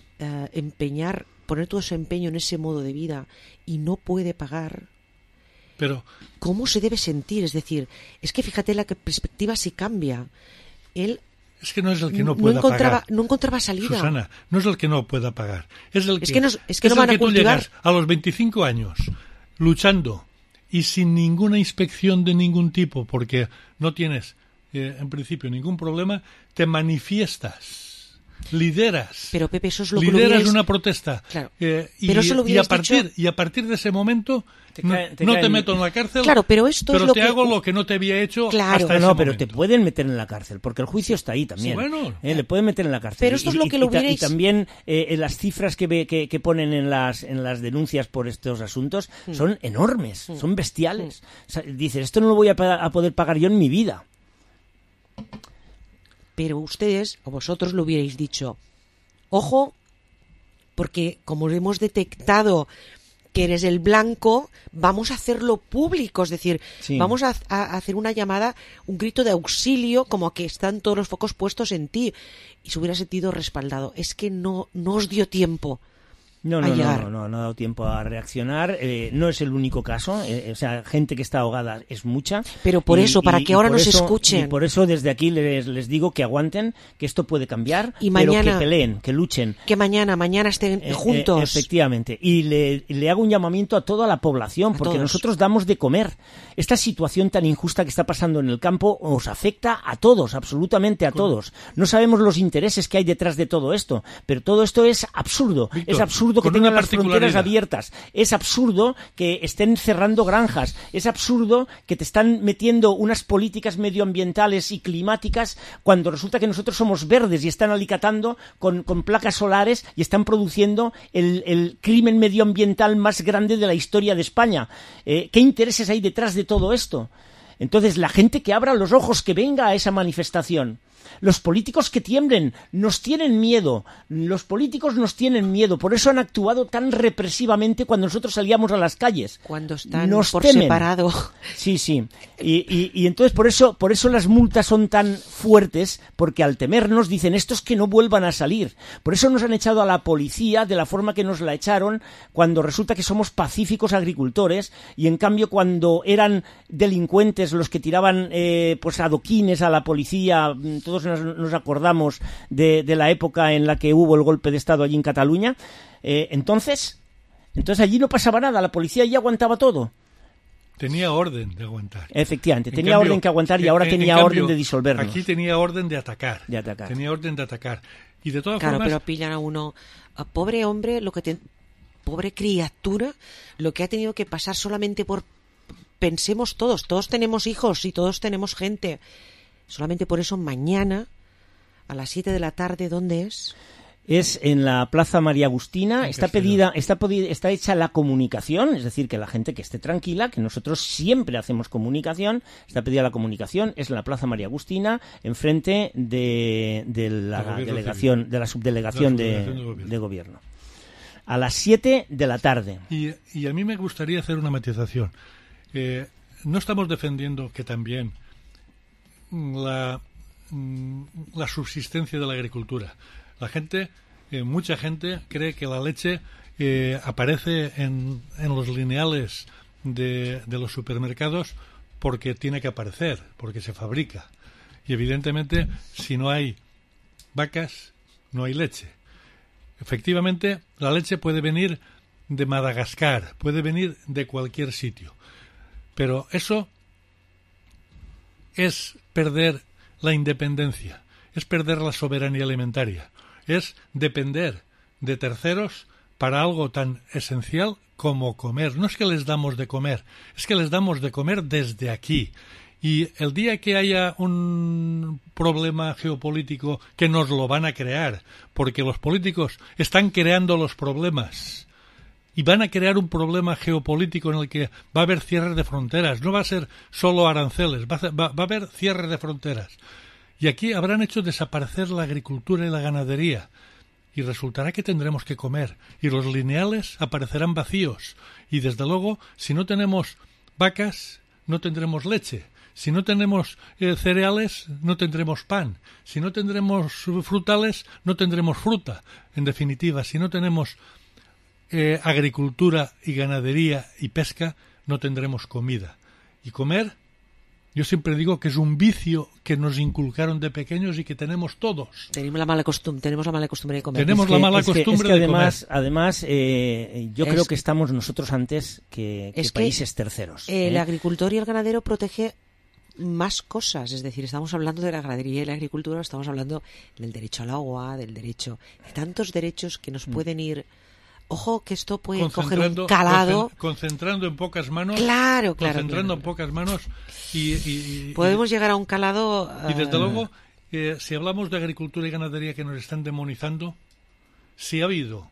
poner todo su empeño en ese modo de vida y no puede pagar, pero ¿cómo se debe sentir? Es decir, es que fíjate la perspectiva si cambia. Él es que no es el que no pueda pagar. No encontraba salida. Susana, no es el que no pueda pagar. Es el que no van a cultivar. Tú llegas a los 25 años luchando y sin ninguna inspección de ningún tipo, porque no tienes, en principio, ningún problema, te manifiestas. Lideras. Pero Pepe, eso es lo que lideras una protesta. Claro. Pero eso lo y a partir de ese momento no te meto en la cárcel. Claro, pero esto pero es lo te hago lo que no te había hecho claro. hasta ese no, momento. pero te pueden meter en la cárcel porque el juicio está ahí también. Sí, bueno. Le pueden meter en la cárcel. Pero esto es lo que lo hubierais... Y también las cifras que ponen en las denuncias por estos asuntos son enormes, son bestiales. O sea, dices, esto no lo voy a poder pagar yo en mi vida. Pero ustedes o vosotros lo hubierais dicho, ojo, porque como hemos detectado que eres el blanco, vamos a hacerlo público, es decir, sí. Vamos a hacer una llamada, un grito de auxilio, como que están todos los focos puestos en ti, y se hubiera sentido respaldado. Es que no os dio tiempo. No ha dado tiempo a reaccionar. No es el único caso. O sea, gente que está ahogada es mucha. Pero por eso, para que ahora nos escuchen. Y por eso desde aquí les digo que aguanten, que esto puede cambiar, y mañana, pero que peleen, que luchen. Que mañana estén juntos. Efectivamente. Y le hago un llamamiento a toda la población, porque nosotros damos de comer. Esta situación tan injusta que está pasando en el campo os afecta a todos, absolutamente a todos. No sabemos los intereses que hay detrás de todo esto, pero todo esto es absurdo. Víctor, es absurdo que tengan las fronteras abiertas, es absurdo que estén cerrando granjas, es absurdo que te están metiendo unas políticas medioambientales y climáticas cuando resulta que nosotros somos verdes y están alicatando con placas solares y están produciendo el crimen medioambiental más grande de la historia de España. ¿Qué intereses hay detrás de todo esto? Entonces, la gente que abra los ojos, que venga a esa manifestación. Los políticos que tiemblen nos tienen miedo, los políticos nos tienen miedo, por eso han actuado tan represivamente cuando nosotros salíamos a las calles. Cuando están nos por temen. separado. Sí. Y entonces por eso las multas son tan fuertes, porque al temernos dicen estos que no vuelvan a salir. Por eso nos han echado a la policía de la forma que nos la echaron cuando resulta que somos pacíficos agricultores y en cambio cuando eran delincuentes los que tiraban adoquines a la policía. Todos nos acordamos de la época en la que hubo el golpe de Estado allí en Cataluña. Entonces, Entonces allí no pasaba nada, la policía allí aguantaba todo. Tenía orden de aguantar. Efectivamente, tenía orden que aguantar y ahora tenía orden de disolvernos. Aquí tenía orden de atacar. Tenía orden de atacar. Y de todas formas... pero pillan a uno... pobre hombre, pobre criatura, lo que ha tenido que pasar solamente por... Pensemos todos tenemos hijos y todos tenemos gente. Solamente por eso mañana, a las 7 de la tarde, ¿dónde es? Es en la Plaza María Agustina. Está hecha la comunicación, es decir, que la gente que esté tranquila, que nosotros siempre hacemos comunicación. Está pedida la comunicación, es en la Plaza María Agustina, enfrente de la delegación, de la subdelegación de gobierno. A las 7 de la tarde. Y a mí me gustaría hacer una matización. No estamos defendiendo que también la subsistencia de la agricultura. La gente, mucha gente cree que la leche aparece en los lineales de los supermercados porque tiene que aparecer, porque se fabrica. Y evidentemente, si no hay vacas, no hay leche. Efectivamente, la leche puede venir de Madagascar, puede venir de cualquier sitio. Pero eso es perder la independencia, es perder la soberanía alimentaria. Es depender de terceros para algo tan esencial como comer. No es que les damos de comer, es que les damos de comer desde aquí. Y el día que haya un problema geopolítico, que nos lo van a crear, porque los políticos están creando los problemas y van a crear un problema geopolítico en el que va a haber cierres de fronteras, no va a ser solo aranceles, va a haber cierres de fronteras. Y aquí habrán hecho desaparecer la agricultura y la ganadería. Y resultará que tendremos que comer. Y los lineales aparecerán vacíos. Y desde luego, si no tenemos vacas, no tendremos leche. Si no tenemos cereales, no tendremos pan. Si no tendremos frutales, no tendremos fruta. En definitiva, si no tenemos agricultura y ganadería y pesca, no tendremos comida. Y comer... Yo siempre digo que es un vicio que nos inculcaron de pequeños y que tenemos todos. Tenemos la mala costumbre de comer. Tenemos la mala costumbre de comer. Además, yo creo que estamos nosotros antes que países terceros. El agricultor y el ganadero protege más cosas. Es decir, estamos hablando de la ganadería y la agricultura, estamos hablando del derecho al agua, del derecho... de tantos derechos que nos pueden ir... Ojo, que esto puede coger un calado. Concentrando en pocas manos. Claro. En pocas manos. Podemos llegar a un calado. Y desde luego, si hablamos de agricultura y ganadería que nos están demonizando, si ha habido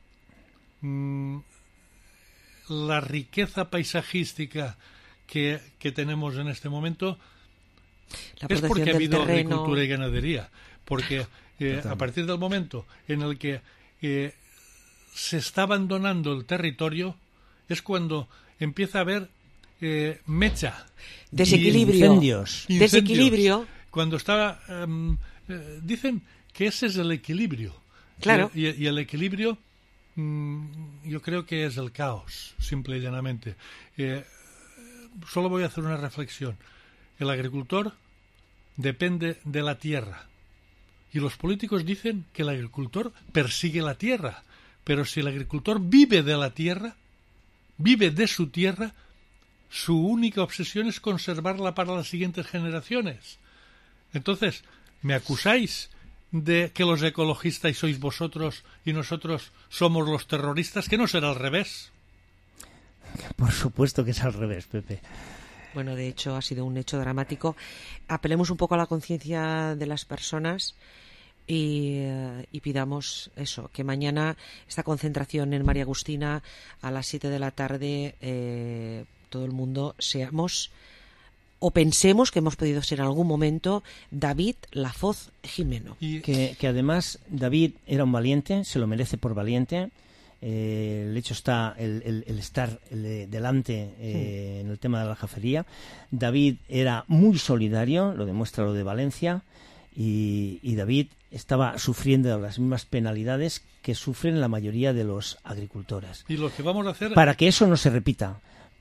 la riqueza paisajística que tenemos en este momento, es porque ha habido agricultura y ganadería. Porque a partir del momento en el que se está abandonando el territorio, es cuando empieza a haber mecha. Desequilibrio. Incendios. Desequilibrio. Cuando está... dicen que ese es el equilibrio. Claro. Y el equilibrio yo creo que es el caos, simple y llanamente. Solo voy a hacer una reflexión. El agricultor depende de la tierra. Y los políticos dicen que el agricultor persigue la tierra. Pero si el agricultor vive de la tierra, vive de su tierra, su única obsesión es conservarla para las siguientes generaciones. Entonces, ¿me acusáis de que los ecologistas sois vosotros y nosotros somos los terroristas? ¿Que no será al revés? Por supuesto que es al revés, Pepe. Bueno, de hecho, ha sido un hecho dramático. Apelemos un poco a la conciencia de las personas. Y pidamos eso, que mañana esta concentración en María Agustina a las 7 de la tarde todo el mundo seamos o pensemos que hemos podido ser en algún momento David Lafoz Jimeno. Que además David era un valiente, se lo merece por valiente. El hecho está el estar delante en el tema de la aljafería. David era muy solidario, lo demuestra lo de Valencia. Y David estaba sufriendo las mismas penalidades que sufren la mayoría de los agricultores. Y lo que vamos a hacer... Para que eso no se repita,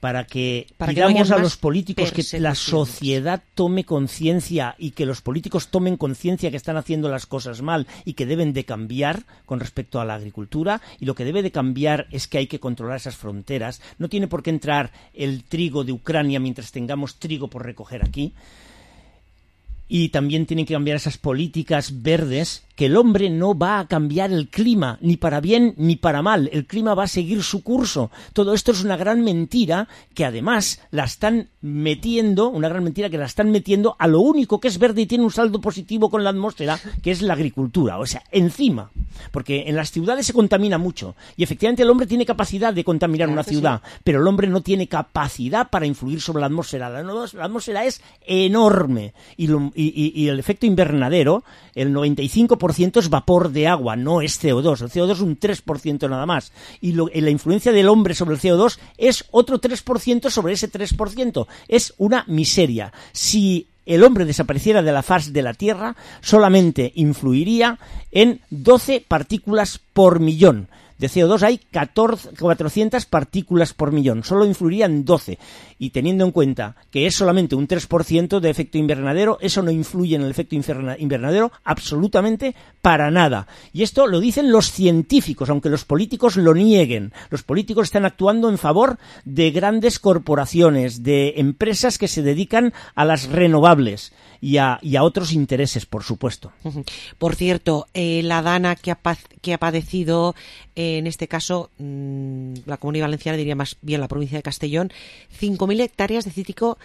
para que no digamos haya a más los políticos que la persecuciones. sociedad tome conciencia y que los políticos tomen conciencia que están haciendo las cosas mal y que deben de cambiar con respecto a la agricultura, y lo que debe de cambiar es que hay que controlar esas fronteras. No tiene por qué entrar el trigo de Ucrania mientras tengamos trigo por recoger aquí. Y también tienen que cambiar esas políticas verdes, que el hombre no va a cambiar el clima, ni para bien ni para mal. El clima va a seguir su curso. Todo esto es una gran mentira que además la están metiendo, a lo único que es verde y tiene un saldo positivo con la atmósfera, que es la agricultura. O sea, encima. Porque en las ciudades se contamina mucho. Y efectivamente el hombre tiene capacidad de contaminar una ciudad, pero el hombre no tiene capacidad para influir sobre la atmósfera. La atmósfera es enorme. Y el efecto invernadero, el 95% es vapor de agua, no es CO2. El CO2 es un 3% nada más. Y la influencia del hombre sobre el CO2 es otro 3% sobre ese 3%. Es una miseria. Si el hombre desapareciera de la faz de la Tierra, solamente influiría en 12 partículas por millón. De CO2 hay 400 partículas por millón, solo influirían 12. Y teniendo en cuenta que es solamente un 3% de efecto invernadero, eso no influye en el efecto invernadero absolutamente para nada. Y esto lo dicen los científicos, aunque los políticos lo nieguen. Los políticos están actuando en favor de grandes corporaciones, de empresas que se dedican a las renovables y a otros intereses, por supuesto. Por cierto, la dana que ha padecido, en este caso, la Comunidad Valenciana, diría más bien la provincia de Castellón, 5.000 hectáreas de cítrico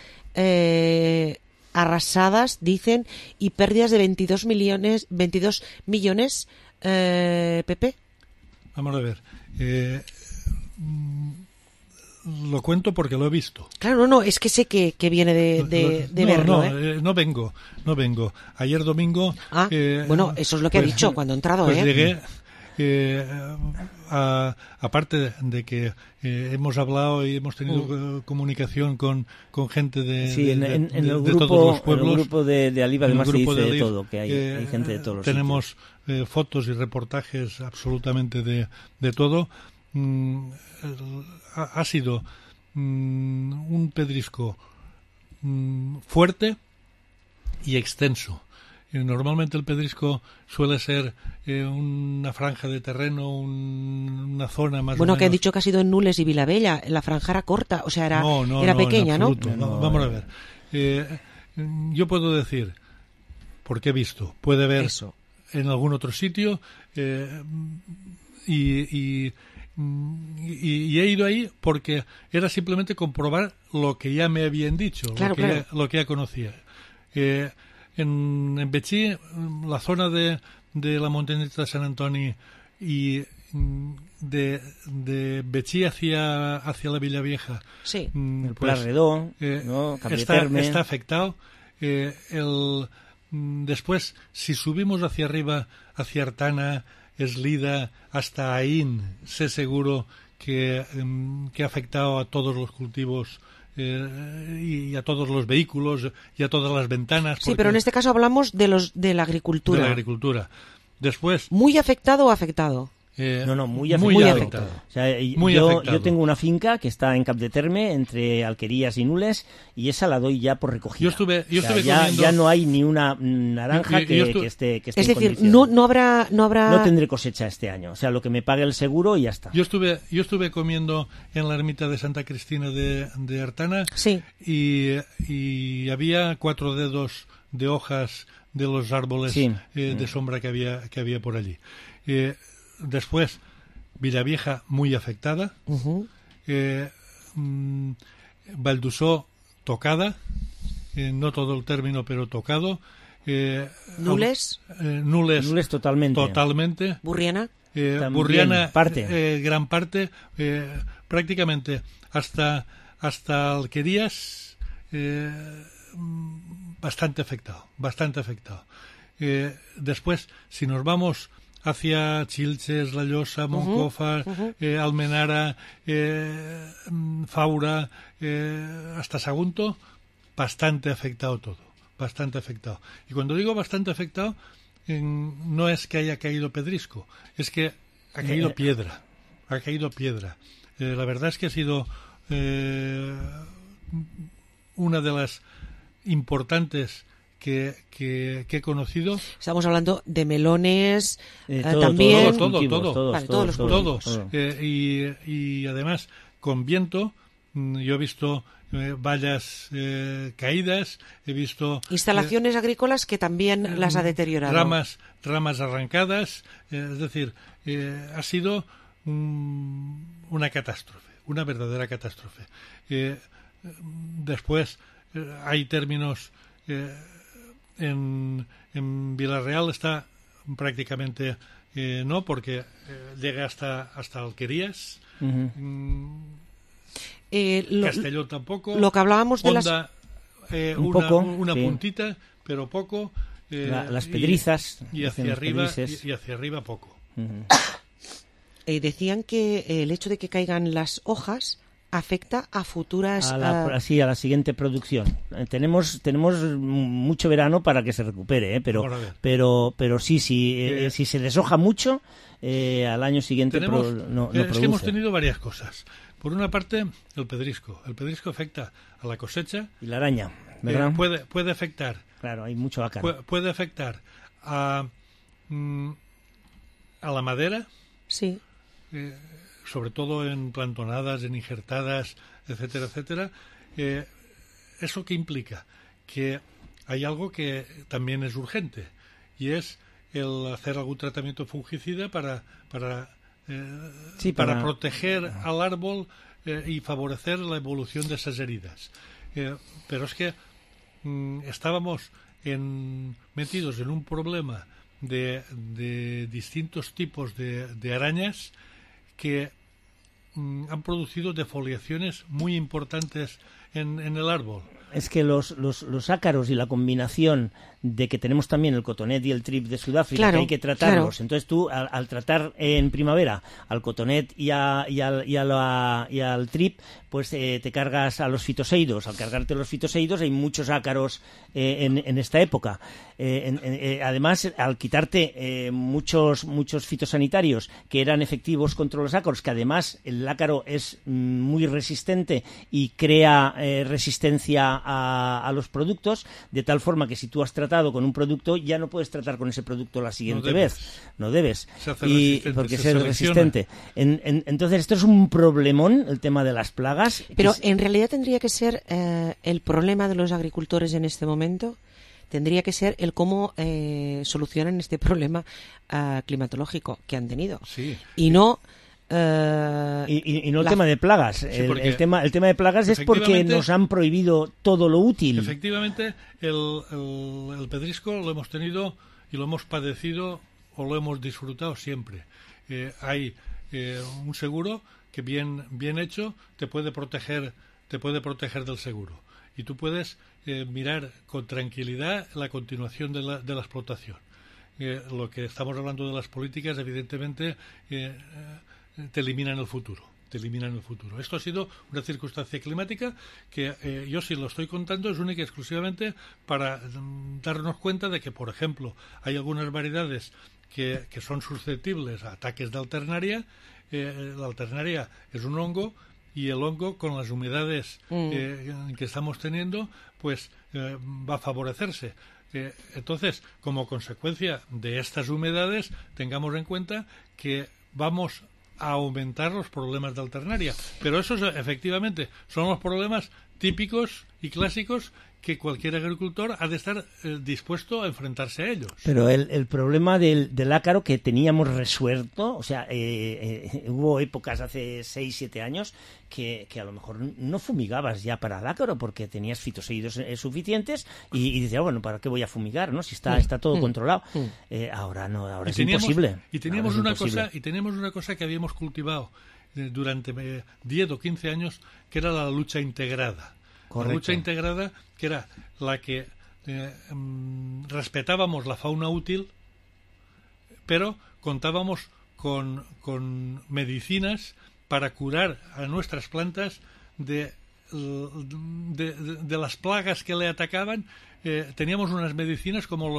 arrasadas, dicen, y pérdidas de 22 millones, Pepe. Vamos a ver. Lo cuento porque lo he visto. Claro, no, es que sé que viene de verlo. No vengo. Ayer domingo... bueno, eso es lo que ha dicho cuando ha entrado. Pues llegué... aparte de que hemos hablado y hemos tenido comunicación con gente de todos los pueblos. En el grupo de Aliv, además se dice de todo, que hay gente de todos los tenemos fotos y reportajes absolutamente de todo. Ha sido un pedrisco fuerte y extenso. Normalmente el pedrisco suele ser una franja de terreno, una zona más o menos... Bueno, que han dicho que ha sido en Nules y Vilabella. La franja era corta, o sea, era pequeña, ¿no? Vamos a ver. Yo puedo decir, porque he visto, puede haber eso en algún otro sitio, y he ido ahí porque era simplemente comprobar lo que ya me habían dicho, lo que ya conocía. En Betxí, la zona de la montañita de Sant Antoni y de Betxí hacia la Villavieja, sí, el Pla-redó, está afectado. Después, si subimos hacia arriba, hacia Artana, Eslida, hasta Aín, sé seguro que ha afectado a todos los cultivos y a todos los vehículos y a todas las ventanas. Sí, pero en este caso hablamos de la agricultura. De la agricultura. Después... ¿Muy afectado o afectado? Muy afectado. O sea, yo tengo una finca que está en Capdeterme, entre Alquerías y Nules, y esa la doy ya por recogida. Yo estuve comiendo... Ya no hay ni una naranja que esté es decir, no habrá... No tendré cosecha este año. O sea, lo que me pague el seguro y ya está. Yo estuve comiendo en la ermita de Santa Cristina de Artana, sí, y había 4 dedos de hojas de los árboles, sí, de sombra que había por allí. Después, Villavieja muy afectada, Valdusó tocada, no todo el término, pero tocado. Nules totalmente. Burriana. Burriana, gran parte, prácticamente hasta Alquerías, bastante afectado. Después, si nos vamos hacia Chilches, La Llosa, Moncofa, Almenara, Faura, hasta Sagunto, bastante afectado todo, bastante afectado. Y cuando digo bastante afectado, no es que haya caído pedrisco, es que ha caído piedra. La verdad es que ha sido una de las importantes que he conocido. Estamos hablando de melones, también todos los cultivos. Y además con viento. Yo he visto vallas caídas, he visto instalaciones agrícolas que también las ha deteriorado, ramas arrancadas, es decir, ha sido una catástrofe, una verdadera catástrofe. Después hay términos en Vila-real está prácticamente no, porque llega hasta Alquerías. Castelló tampoco. Lo que hablábamos de Onda, una sí. puntita, pero poco. Las pedrizas y hacia arriba poco. Decían que el hecho de que caigan las hojas afecta a futuras... a la siguiente producción. Tenemos mucho verano para que se recupere, pero sí, si se deshoja mucho, al año siguiente no produce. Es que hemos tenido varias cosas. Por una parte, el pedrisco. El pedrisco afecta a la cosecha. Y la araña, ¿verdad? Puede afectar. Claro, hay mucho ácaro. Puede afectar a la madera. Sí. Sobre todo en plantonadas, en injertadas, etcétera, etcétera. ¿Eso qué implica? Que hay algo que también es urgente, y es el hacer algún tratamiento fungicida para proteger al árbol y favorecer la evolución de esas heridas. Pero es que estábamos metidos en un problema de distintos tipos de arañas que han producido defoliaciones muy importantes en el árbol. Es que los ácaros y la combinación de que tenemos también el cotonet y el trip de Sudáfrica, que hay que tratarlos. Claro. Entonces tú, al tratar en primavera al cotonet y al trip, pues te cargas a los fitoseidos. Al cargarte los fitoseidos hay muchos ácaros en esta época. Además, al quitarte muchos fitosanitarios que eran efectivos contra los ácaros, que además el ácaro es muy resistente y crea resistencia a los productos, de tal forma que si tú has tratado con un producto, ya no puedes tratar con ese producto la siguiente vez. No debes. Porque es resistente. Entonces, esto es un problemón, el tema de las plagas. Pero en realidad tendría que ser el problema de los agricultores en este momento. Tendría que ser el cómo solucionan este problema climatológico que han tenido. Sí. Y no... y no el tema de plagas. Sí, el tema de plagas es porque nos han prohibido todo lo útil. Efectivamente, el pedrisco lo hemos tenido y lo hemos padecido o lo hemos disfrutado siempre. Hay un seguro que bien hecho te puede proteger del seguro, y tú puedes mirar con tranquilidad la continuación de la explotación. Lo que estamos hablando de las políticas, evidentemente, te eliminan el futuro. Esto ha sido una circunstancia climática que yo, si lo estoy contando, es única y exclusivamente para darnos cuenta de que, por ejemplo, hay algunas variedades que son susceptibles a ataques de alternaria. La alternaria es un hongo, y el hongo, con las humedades que estamos teniendo, pues va a favorecerse. Entonces, como consecuencia de estas humedades, tengamos en cuenta que vamos a aumentar los problemas de alternaria. Pero esos, efectivamente, son los problemas típicos y clásicos que cualquier agricultor ha de estar dispuesto a enfrentarse a ellos. Pero el problema del ácaro que teníamos resuelto, o sea, hubo épocas hace 6-7 años que a lo mejor no fumigabas ya para el ácaro porque tenías fitoseidos suficientes y decías, bueno, ¿para qué voy a fumigar, no? Si está todo controlado. Ahora no, ahora es imposible. Y teníamos una cosa que habíamos cultivado durante 10 o 15 años, que era la lucha integrada. Correcto. La lucha integrada, que era la que respetábamos la fauna útil, pero contábamos con medicinas para curar a nuestras plantas de las plagas que le atacaban. Teníamos unas medicinas como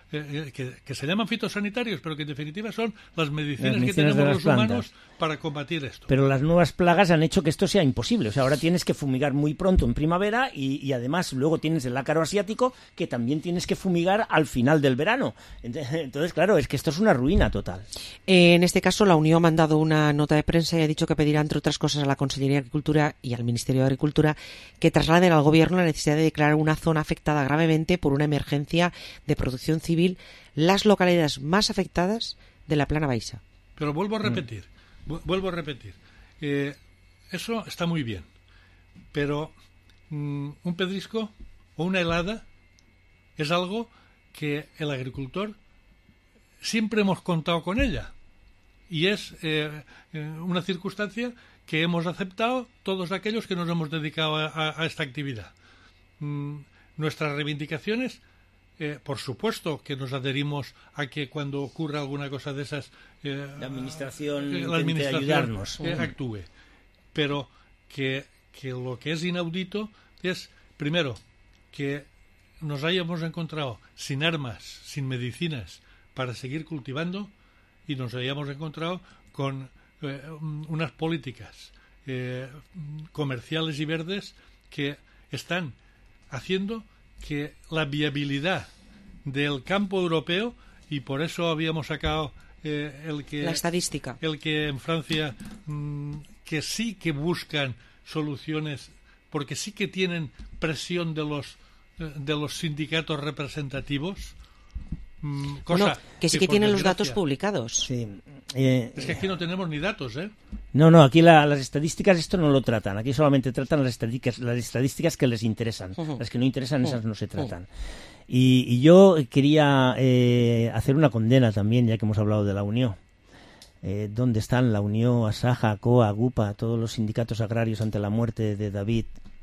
que se llaman fitosanitarios, pero que en definitiva son las medicinas que tenemos los humanos para combatir esto. Pero las nuevas plagas han hecho que esto sea imposible. O sea, ahora tienes que fumigar muy pronto en primavera y además luego tienes el ácaro asiático que también tienes que fumigar al final del verano. Entonces, claro, es que esto es una ruina total. En este caso, la Unión ha mandado una nota de prensa y ha dicho que pedirá, entre otras cosas, a la Consellería de Agricultura y al Ministerio de Agricultura que trasladen al Gobierno la necesidad de declarar una zona afectada gravemente por una emergencia de producción civil las localidades más afectadas de la Plana Baixa. Pero vuelvo a repetir, eso está muy bien, pero un pedrisco o una helada es algo que el agricultor siempre hemos contado con ella y es una circunstancia que hemos aceptado todos aquellos que nos hemos dedicado a esta actividad. Nuestras reivindicaciones, por supuesto que nos adherimos a que cuando ocurra alguna cosa de esas la administración ayudarnos, actúe, pero que lo que es inaudito es, primero, que nos hayamos encontrado sin armas, sin medicinas para seguir cultivando y nos hayamos encontrado con unas políticas comerciales y verdes que están haciendo que la viabilidad del campo europeo, y por eso habíamos sacado la estadística, el que en Francia que sí que buscan soluciones porque sí que tienen presión de los sindicatos representativos, que sí que tienen los datos publicados. Sí. Es que aquí no tenemos ni datos, ¿eh? No, aquí las estadísticas esto no lo tratan. Aquí solamente tratan las estadísticas que les interesan. Las que no interesan, esas no se tratan. Y yo quería hacer una condena también, ya que hemos hablado de la Unión. ¿Dónde están la Unión, Asaja, COA, AGUPA, todos los sindicatos agrarios ante la muerte de David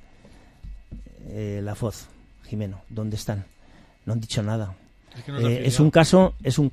Lafoz, Jimeno? ¿Dónde están? No han dicho nada. Es un caso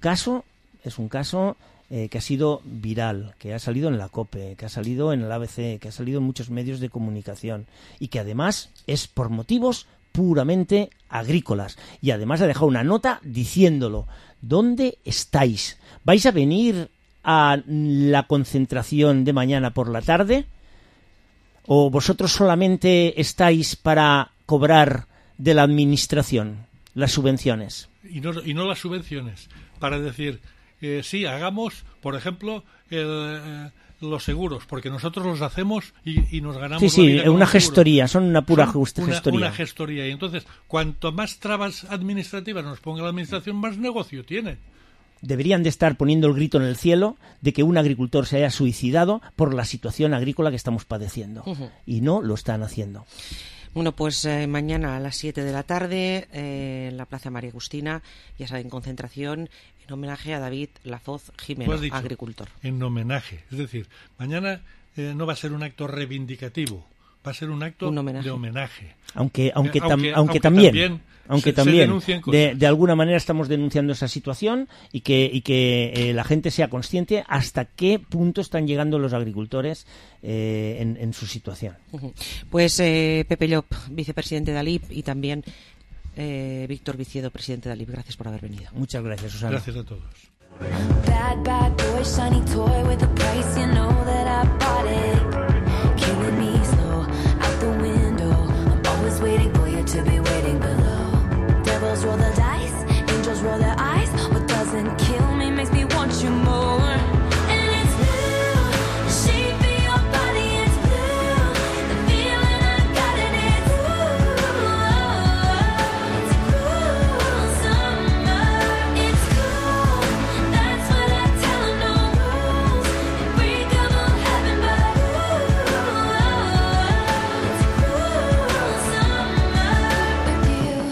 que ha sido viral, que ha salido en la COPE, que ha salido en el ABC, que ha salido en muchos medios de comunicación y que además es por motivos puramente agrícolas. Y además ha dejado una nota diciéndolo. ¿Dónde estáis? ¿Vais a venir a la concentración de mañana por la tarde? ¿O vosotros solamente estáis para cobrar de la administración las subvenciones? Y no las subvenciones, para decir, sí, hagamos, por ejemplo, los seguros, porque nosotros los hacemos y nos ganamos la vida con una los gestoría, seguros. son una pura gestoría. Una gestoría, y entonces, cuanto más trabas administrativas nos ponga la administración, más negocio tiene. Deberían de estar poniendo el grito en el cielo de que un agricultor se haya suicidado por la situación agrícola que estamos padeciendo. Y no lo están haciendo. Bueno, pues mañana a las 7 de la tarde en la Plaza María Agustina, ya saben, concentración en homenaje a David Lafoz Jimeno, agricultor. En homenaje, es decir, mañana no va a ser un acto reivindicativo, va a ser un acto de homenaje. Aunque también de alguna manera estamos denunciando esa situación y que la gente sea consciente hasta qué punto están llegando los agricultores en su situación. Pues Pepe Llop, vicepresidente de ALIP, y también Víctor Viciedo, presidente de ALIP, gracias por haber venido. Muchas gracias, Susana. Gracias a todos. Bad boy, shiny toy with a price, you know that I bought it. Killing me slow, out the window. I'm always waiting for you to be waiting below. Devils roll the dice, angels roll their eyes. What doesn't kill me makes me want you more. And it's blue, the shape of your body is blue. The feeling I got in it, it's cool summer. It's cool, that's what I tell them, no rules. Unbreakable heaven, but it's cool summer with you.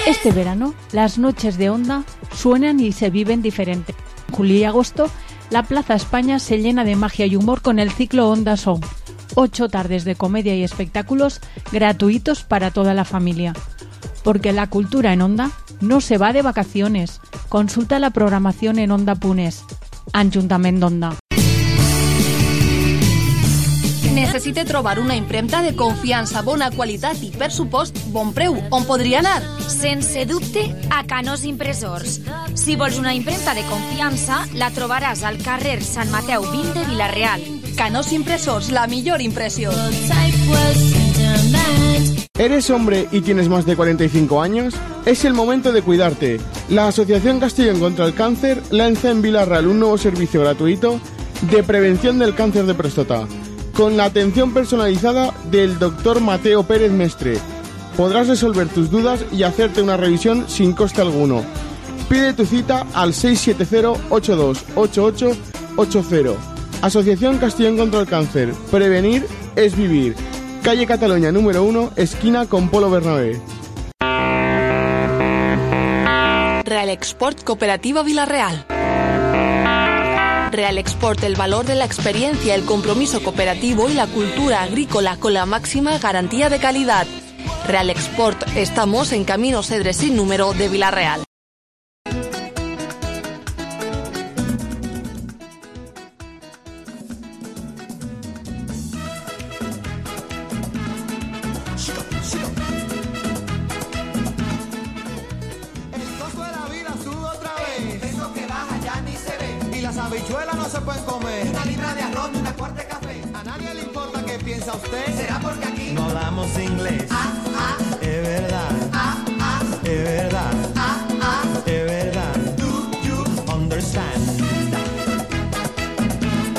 Este verano, las noches de Onda suenan y se viven diferente. En julio y agosto, la Plaza España se llena de magia y humor con el ciclo Onda Song. 8 tardes de comedia y espectáculos gratuitos para toda la familia. Porque la cultura en Onda no se va de vacaciones. Consulta la programación en Onda.es. Ajuntament d'Onda. Necessite trobar una impremta de confiança, bona qualitat i, per supost, bon preu. On podria anar? Sense dubte, a Canós Impressors. Si vols una impremta de confiança, la trobaràs al carrer Sant Mateu 20 de Vila-real. Canós Impressors, la millor impressió. ¿Eres hombre y tienes más de 45 años? Es el momento de cuidarte. La Asociación Castellón contra el Cáncer lanza en Vila-real un nuevo servicio gratuito de prevención del cáncer de próstata, con la atención personalizada del Dr. Mateo Pérez Mestre. Podrás resolver tus dudas y hacerte una revisión sin coste alguno. Pide tu cita al 670-828880. Asociación Castellón contra el Cáncer. Prevenir es vivir. Calle Cataluña número 1, esquina con Polo Bernabé. Real Export Cooperativa Vila-real. Real Export, el valor de la experiencia, el compromiso cooperativo y la cultura agrícola con la máxima garantía de calidad. Real Export, estamos en Camino Cedre sin número de Vila-real. Las habichuelas no se pueden comer. Una libra de arroz, una cuarta de café. A nadie le importa qué piensa usted. ¿Será porque aquí no hablamos inglés?